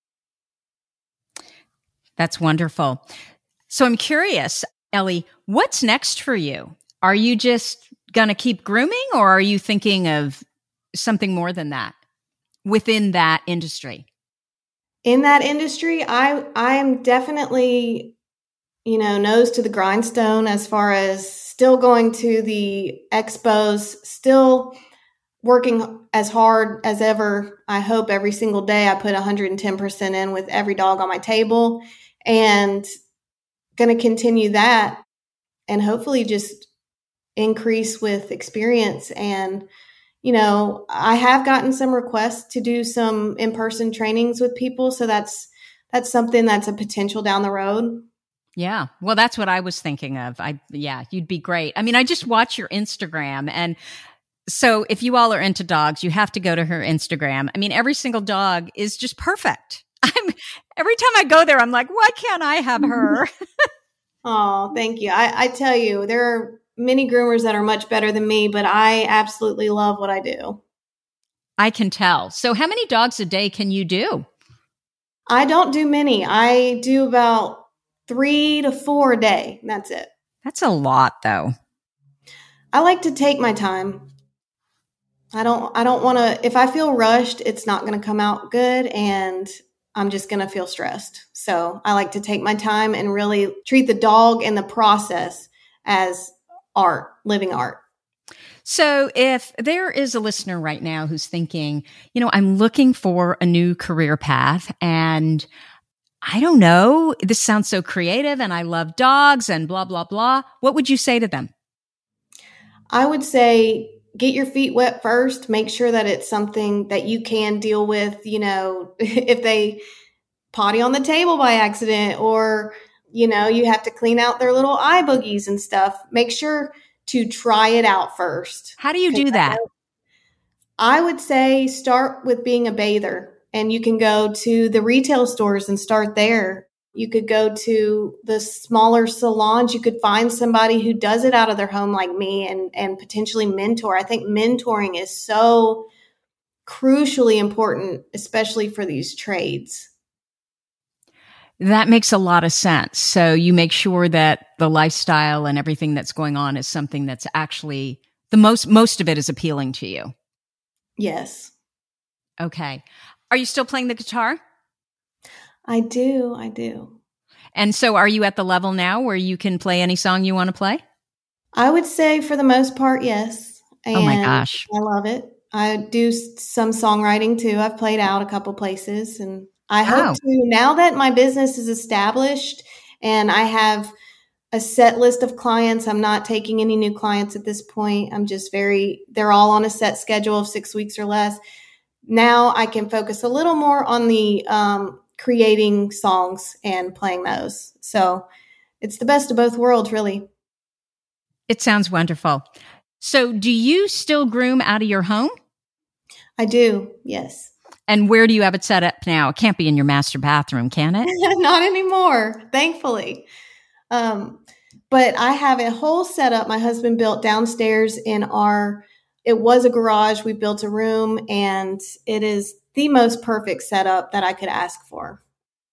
S1: That's wonderful. So I'm curious, Ellie, what's next for you? Are you just going to keep grooming, or are you thinking of something more than that within that industry?
S2: In that industry, I I'm definitely, you know, nose to the grindstone as far as still going to the expos, still working as hard as ever. I hope every single day I put one hundred ten percent in with every dog on my table, and going to continue that and hopefully just increase with experience. And, you know, I have gotten some requests to do some in-person trainings with people. So that's, that's something that's a potential down the road.
S1: Yeah. Well, that's what I was thinking of. I, yeah, you'd be great. I mean, I just watch your Instagram, and so if you all are into dogs, you have to go to her Instagram. I mean, every single dog is just perfect. I'm every time I go there, I'm like, why can't I have her?
S2: Oh, thank you. I, I tell you, there are many groomers that are much better than me, but I absolutely love what I do.
S1: I can tell. So how many dogs a day can you do?
S2: I don't do many. I do about three to four a day. That's it.
S1: That's a lot, though.
S2: I like to take my time. I don't, I don't want to, if I feel rushed, it's not going to come out good, and I'm just going to feel stressed. So I like to take my time and really treat the dog and the process as art, living art.
S1: So if there is a listener right now who's thinking, you know, I'm looking for a new career path, and I don't know, this sounds so creative and I love dogs and blah, blah, blah, what would you say to them?
S2: I would say, get your feet wet first. Make sure that it's something that you can deal with. You know, if they potty on the table by accident, or, you know, you have to clean out their little eye boogies and stuff, make sure to try it out first.
S1: How do you do that?
S2: I would say start with being a bather, and you can go to the retail stores and start there. You could go to the smaller salons. You could find somebody who does it out of their home like me, and, and potentially mentor. I think mentoring is so crucially important, especially for these trades.
S1: That makes a lot of sense. So you make sure that the lifestyle and everything that's going on is something that's actually the most, most of it is appealing to you.
S2: Yes.
S1: Okay. Are you still playing the guitar?
S2: I do. I do.
S1: And so are you at the level now where you can play any song you want to play?
S2: I would say for the most part, yes. And
S1: oh my gosh.
S2: I love it. I do some songwriting too. I've played out a couple places, and I
S1: wow.
S2: hope to, now that my business is established and I have a set list of clients, I'm not taking any new clients at this point. I'm just very, they're all on a set schedule of six weeks or less. Now I can focus a little more on the, um, creating songs and playing those. So it's the best of both worlds, really.
S1: It sounds wonderful. So do you still groom out of your home?
S2: I do, yes.
S1: And where do you have it set up now? It can't be in your master bathroom, can it?
S2: Not anymore, thankfully. Um, but I have a whole setup my husband built downstairs in our, it was a garage. We built a room, and it is the most perfect setup that I could ask for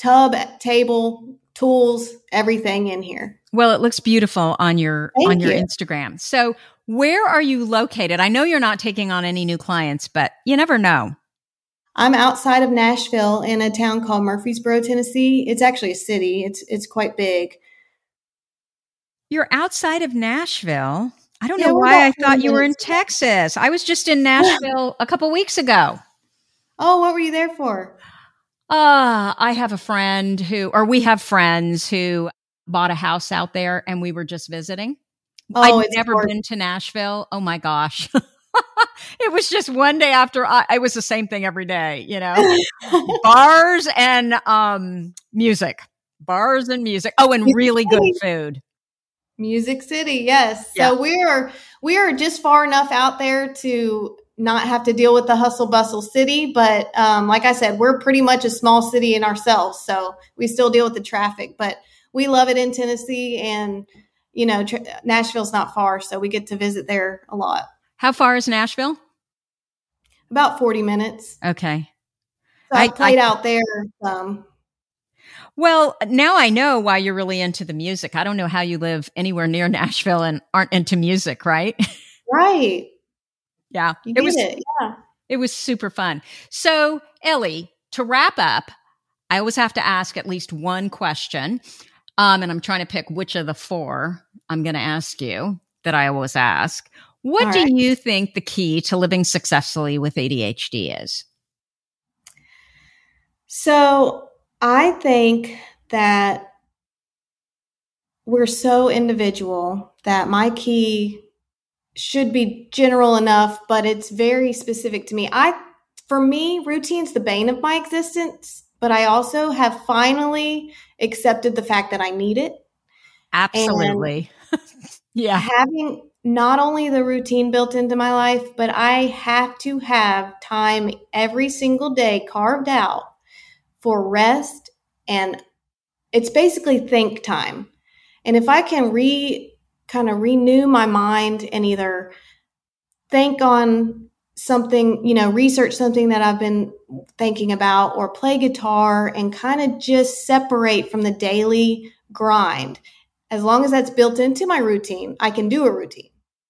S2: tub, table, tools, everything in here.
S1: Well, it looks beautiful on your
S2: Thank
S1: on your
S2: you.
S1: Instagram. So where are you located? I know you're not taking on any new clients, but you never know.
S2: I'm outside of Nashville in a town called Murfreesboro, Tennessee. It's actually a city. It's it's quite big.
S1: You're outside of Nashville. I don't
S2: Yeah,
S1: know
S2: we're
S1: why I
S2: about
S1: thought
S2: twenty
S1: you were in
S2: minutes away.
S1: Texas. I was just in Nashville a couple weeks ago.
S2: Oh, what were you there for?
S1: Uh, I have a friend who, or we have friends who bought a house out there and we were just visiting.
S2: Oh,
S1: I'd
S2: it's
S1: never
S2: gorgeous.
S1: been to Nashville. Oh my gosh. It was just one day after I, it was the same thing every day, you know, bars and um, music, bars and music. Oh, and really good food.
S2: Music City, yes.
S1: Yeah.
S2: So we are we are just far enough out there to not have to deal with the hustle bustle city, but um, like I said, we're pretty much a small city in ourselves, so we still deal with the traffic. But we love it in Tennessee, and you know, tr- Nashville's not far, so we get to visit there a lot.
S1: How far is Nashville?
S2: About forty minutes.
S1: Okay.
S2: So I,
S1: I-
S2: played
S1: I-
S2: out there. Um,
S1: Well, now I know why you're really into the music. I don't know how you live anywhere near Nashville and aren't into music, right?
S2: right.
S1: Yeah.
S2: You
S1: It
S2: get
S1: was
S2: it. Yeah.
S1: it was super fun. So, Ellie, to wrap up, I always have to ask at least one question. Um, and I'm trying to pick which of the four I'm going to ask you that I always ask. What
S2: All
S1: do
S2: right.
S1: you think the key to living successfully with A D H D is?
S2: So I think that we're so individual that my key should be general enough, but it's very specific to me. I, for me, routine's the bane of my existence, but I also have finally accepted the fact that I need it.
S1: Absolutely. Yeah.
S2: Having not only the routine built into my life, but I have to have time every single day carved out for rest, and it's basically think time. And if I can re kind of renew my mind and either think on something, you know, research something that I've been thinking about, or play guitar and kind of just separate from the daily grind, as long as that's built into my routine, I can do a routine.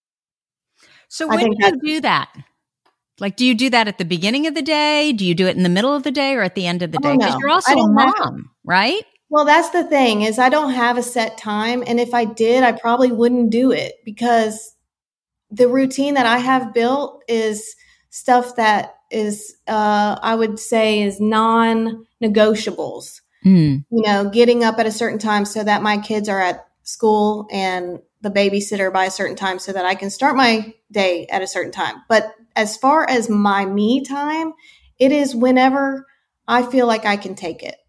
S1: So
S2: I
S1: when
S2: think
S1: do you
S2: that's-
S1: do that? Like, do you do that at the beginning of the day? Do you do it in the middle of the day or at the end of the
S2: Oh,
S1: day? Because
S2: no.
S1: you're also
S2: I
S1: a
S2: don't have-
S1: mom, right?
S2: Well, that's the thing, is I don't have a set time. And if I did, I probably wouldn't do it, because the routine that I have built is stuff that is, uh, I would say, is non-negotiables.
S1: Mm.
S2: You know, getting up at a certain time so that my kids are at school, and the babysitter by a certain time so that I can start my day at a certain time. But as far as my me time, it is whenever I feel like I can take it.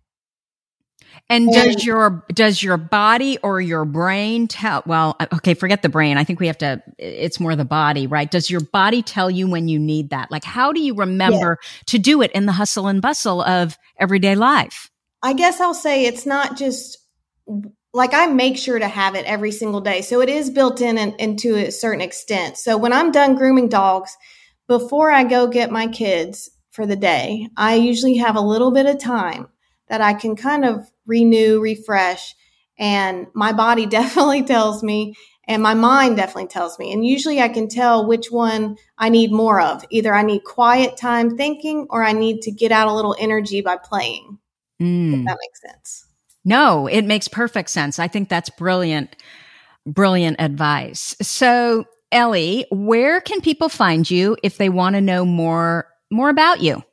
S1: And
S2: And-
S1: does your does your body or your brain tell? Well, okay, forget the brain. I think we have to. It's more the body, right? Does your body tell you when you need that? Like, how do you remember to do it in the hustle and bustle of everyday life?
S2: I guess I'll say it's not just like I make sure to have it every single day. So it is built in and, and to a certain extent. So when I'm done grooming dogs, before I go get my kids for the day, I usually have a little bit of time that I can kind of renew, refresh. And my body definitely tells me, and my mind definitely tells me. And usually I can tell which one I need more of. Either I need quiet time thinking, or I need to get out a little energy by playing.
S1: Mm.
S2: If that makes sense.
S1: No, it makes perfect sense. I think that's brilliant, brilliant advice. So, Ellie, where can people find you if they want to know more more about you?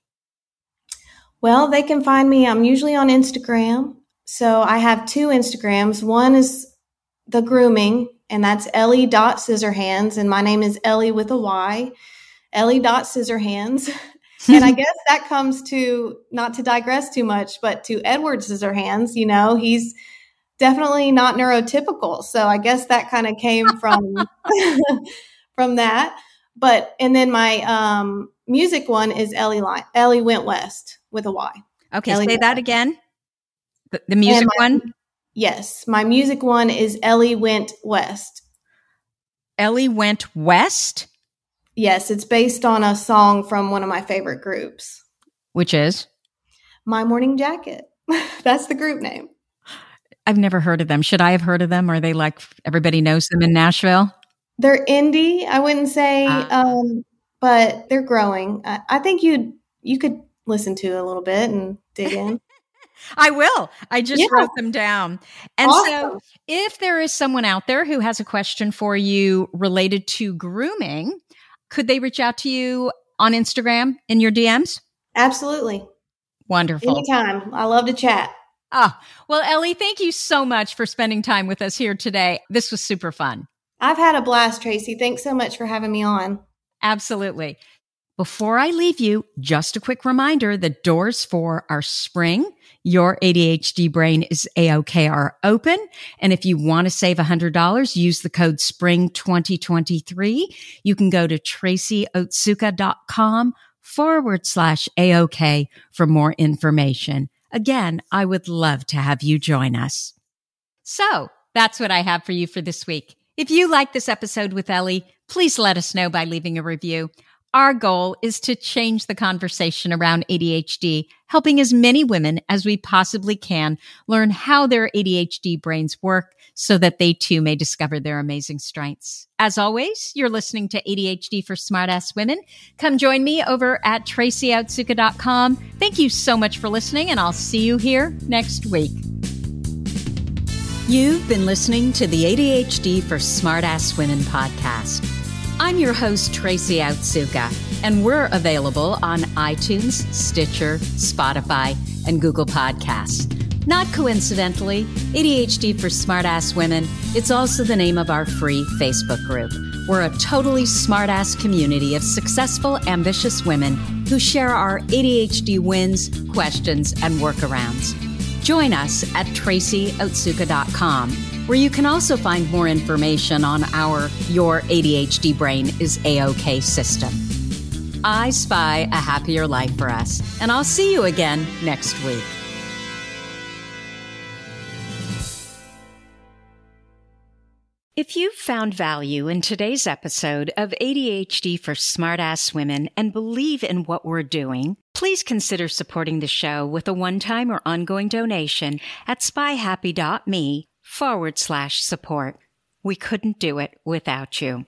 S2: Well, they can find me. I'm usually on Instagram. So I have two Instagrams. One is the grooming, and that's Ellie.Scissorhands. And my name is Ellie with a Y, Ellie.Scissorhands. And I guess that comes to, not to digress too much, but to Edward Scissorhands. You know, he's definitely not neurotypical. So I guess that kind of came from, from that. But, and then my um, music one is Ellie Line, Ellie Went West with a Y.
S1: Okay,
S2: Ellie
S1: say
S2: Went
S1: that
S2: West.
S1: again. The, the music
S2: my,
S1: one?
S2: Yes. My music one is Ellie Went West.
S1: Ellie Went West?
S2: Yes, it's based on a song from one of my favorite groups.
S1: Which is?
S2: My Morning Jacket. That's the group name.
S1: I've never heard of them. Should I have heard of them? Are they like everybody knows them in Nashville?
S2: They're indie, I wouldn't say,
S1: Uh,
S2: um, but they're growing. I, I think you you could listen to a little bit and dig in.
S1: I will. I just
S2: Yeah.
S1: wrote them down. And
S2: Awesome.
S1: so if there is someone out there who has a question for you related to grooming, could they reach out to you on Instagram in your D Ms?
S2: Absolutely.
S1: Wonderful.
S2: Anytime. I love to chat.
S1: Ah, well, Ellie, thank you so much for spending time with us here today. This was super fun.
S2: I've had a blast, Tracy. Thanks so much for having me on.
S1: Absolutely. Before I leave you, just a quick reminder, the doors for our spring Your A D H D Brain is A-OK are open. And if you want to save one hundred dollars, use the code SPRING twenty twenty-three. You can go to tracyotsuka.com forward slash A-OK for more information. Again, I would love to have you join us. So that's what I have for you for this week. If you like this episode with Ellie, please let us know by leaving a review. Our goal is to change the conversation around A D H D, helping as many women as we possibly can learn how their A D H D brains work so that they too may discover their amazing strengths. As always, you're listening to A D H D for Smartass Women. Come join me over at tracy otsuka dot com. Thank you so much for listening, and I'll see you here next week. You've been listening to the A D H D for Smartass Women podcast. I'm your host, Tracy Otsuka, and we're available on iTunes, Stitcher, Spotify, and Google Podcasts. Not coincidentally, A D H D for Smartass Women, it's also the name of our free Facebook group. We're a totally smartass community of successful, ambitious women who share our A D H D wins, questions, and workarounds. Join us at tracy otsuka dot com, where you can also find more information on our Your A D H D Brain is A-OK system. I spy a happier life for us, and I'll see you again next week. If you've found value in today's episode of A D H D for Smartass Women and believe in what we're doing, please consider supporting the show with a one-time or ongoing donation at spyhappy.me forward slash support. We couldn't do it without you.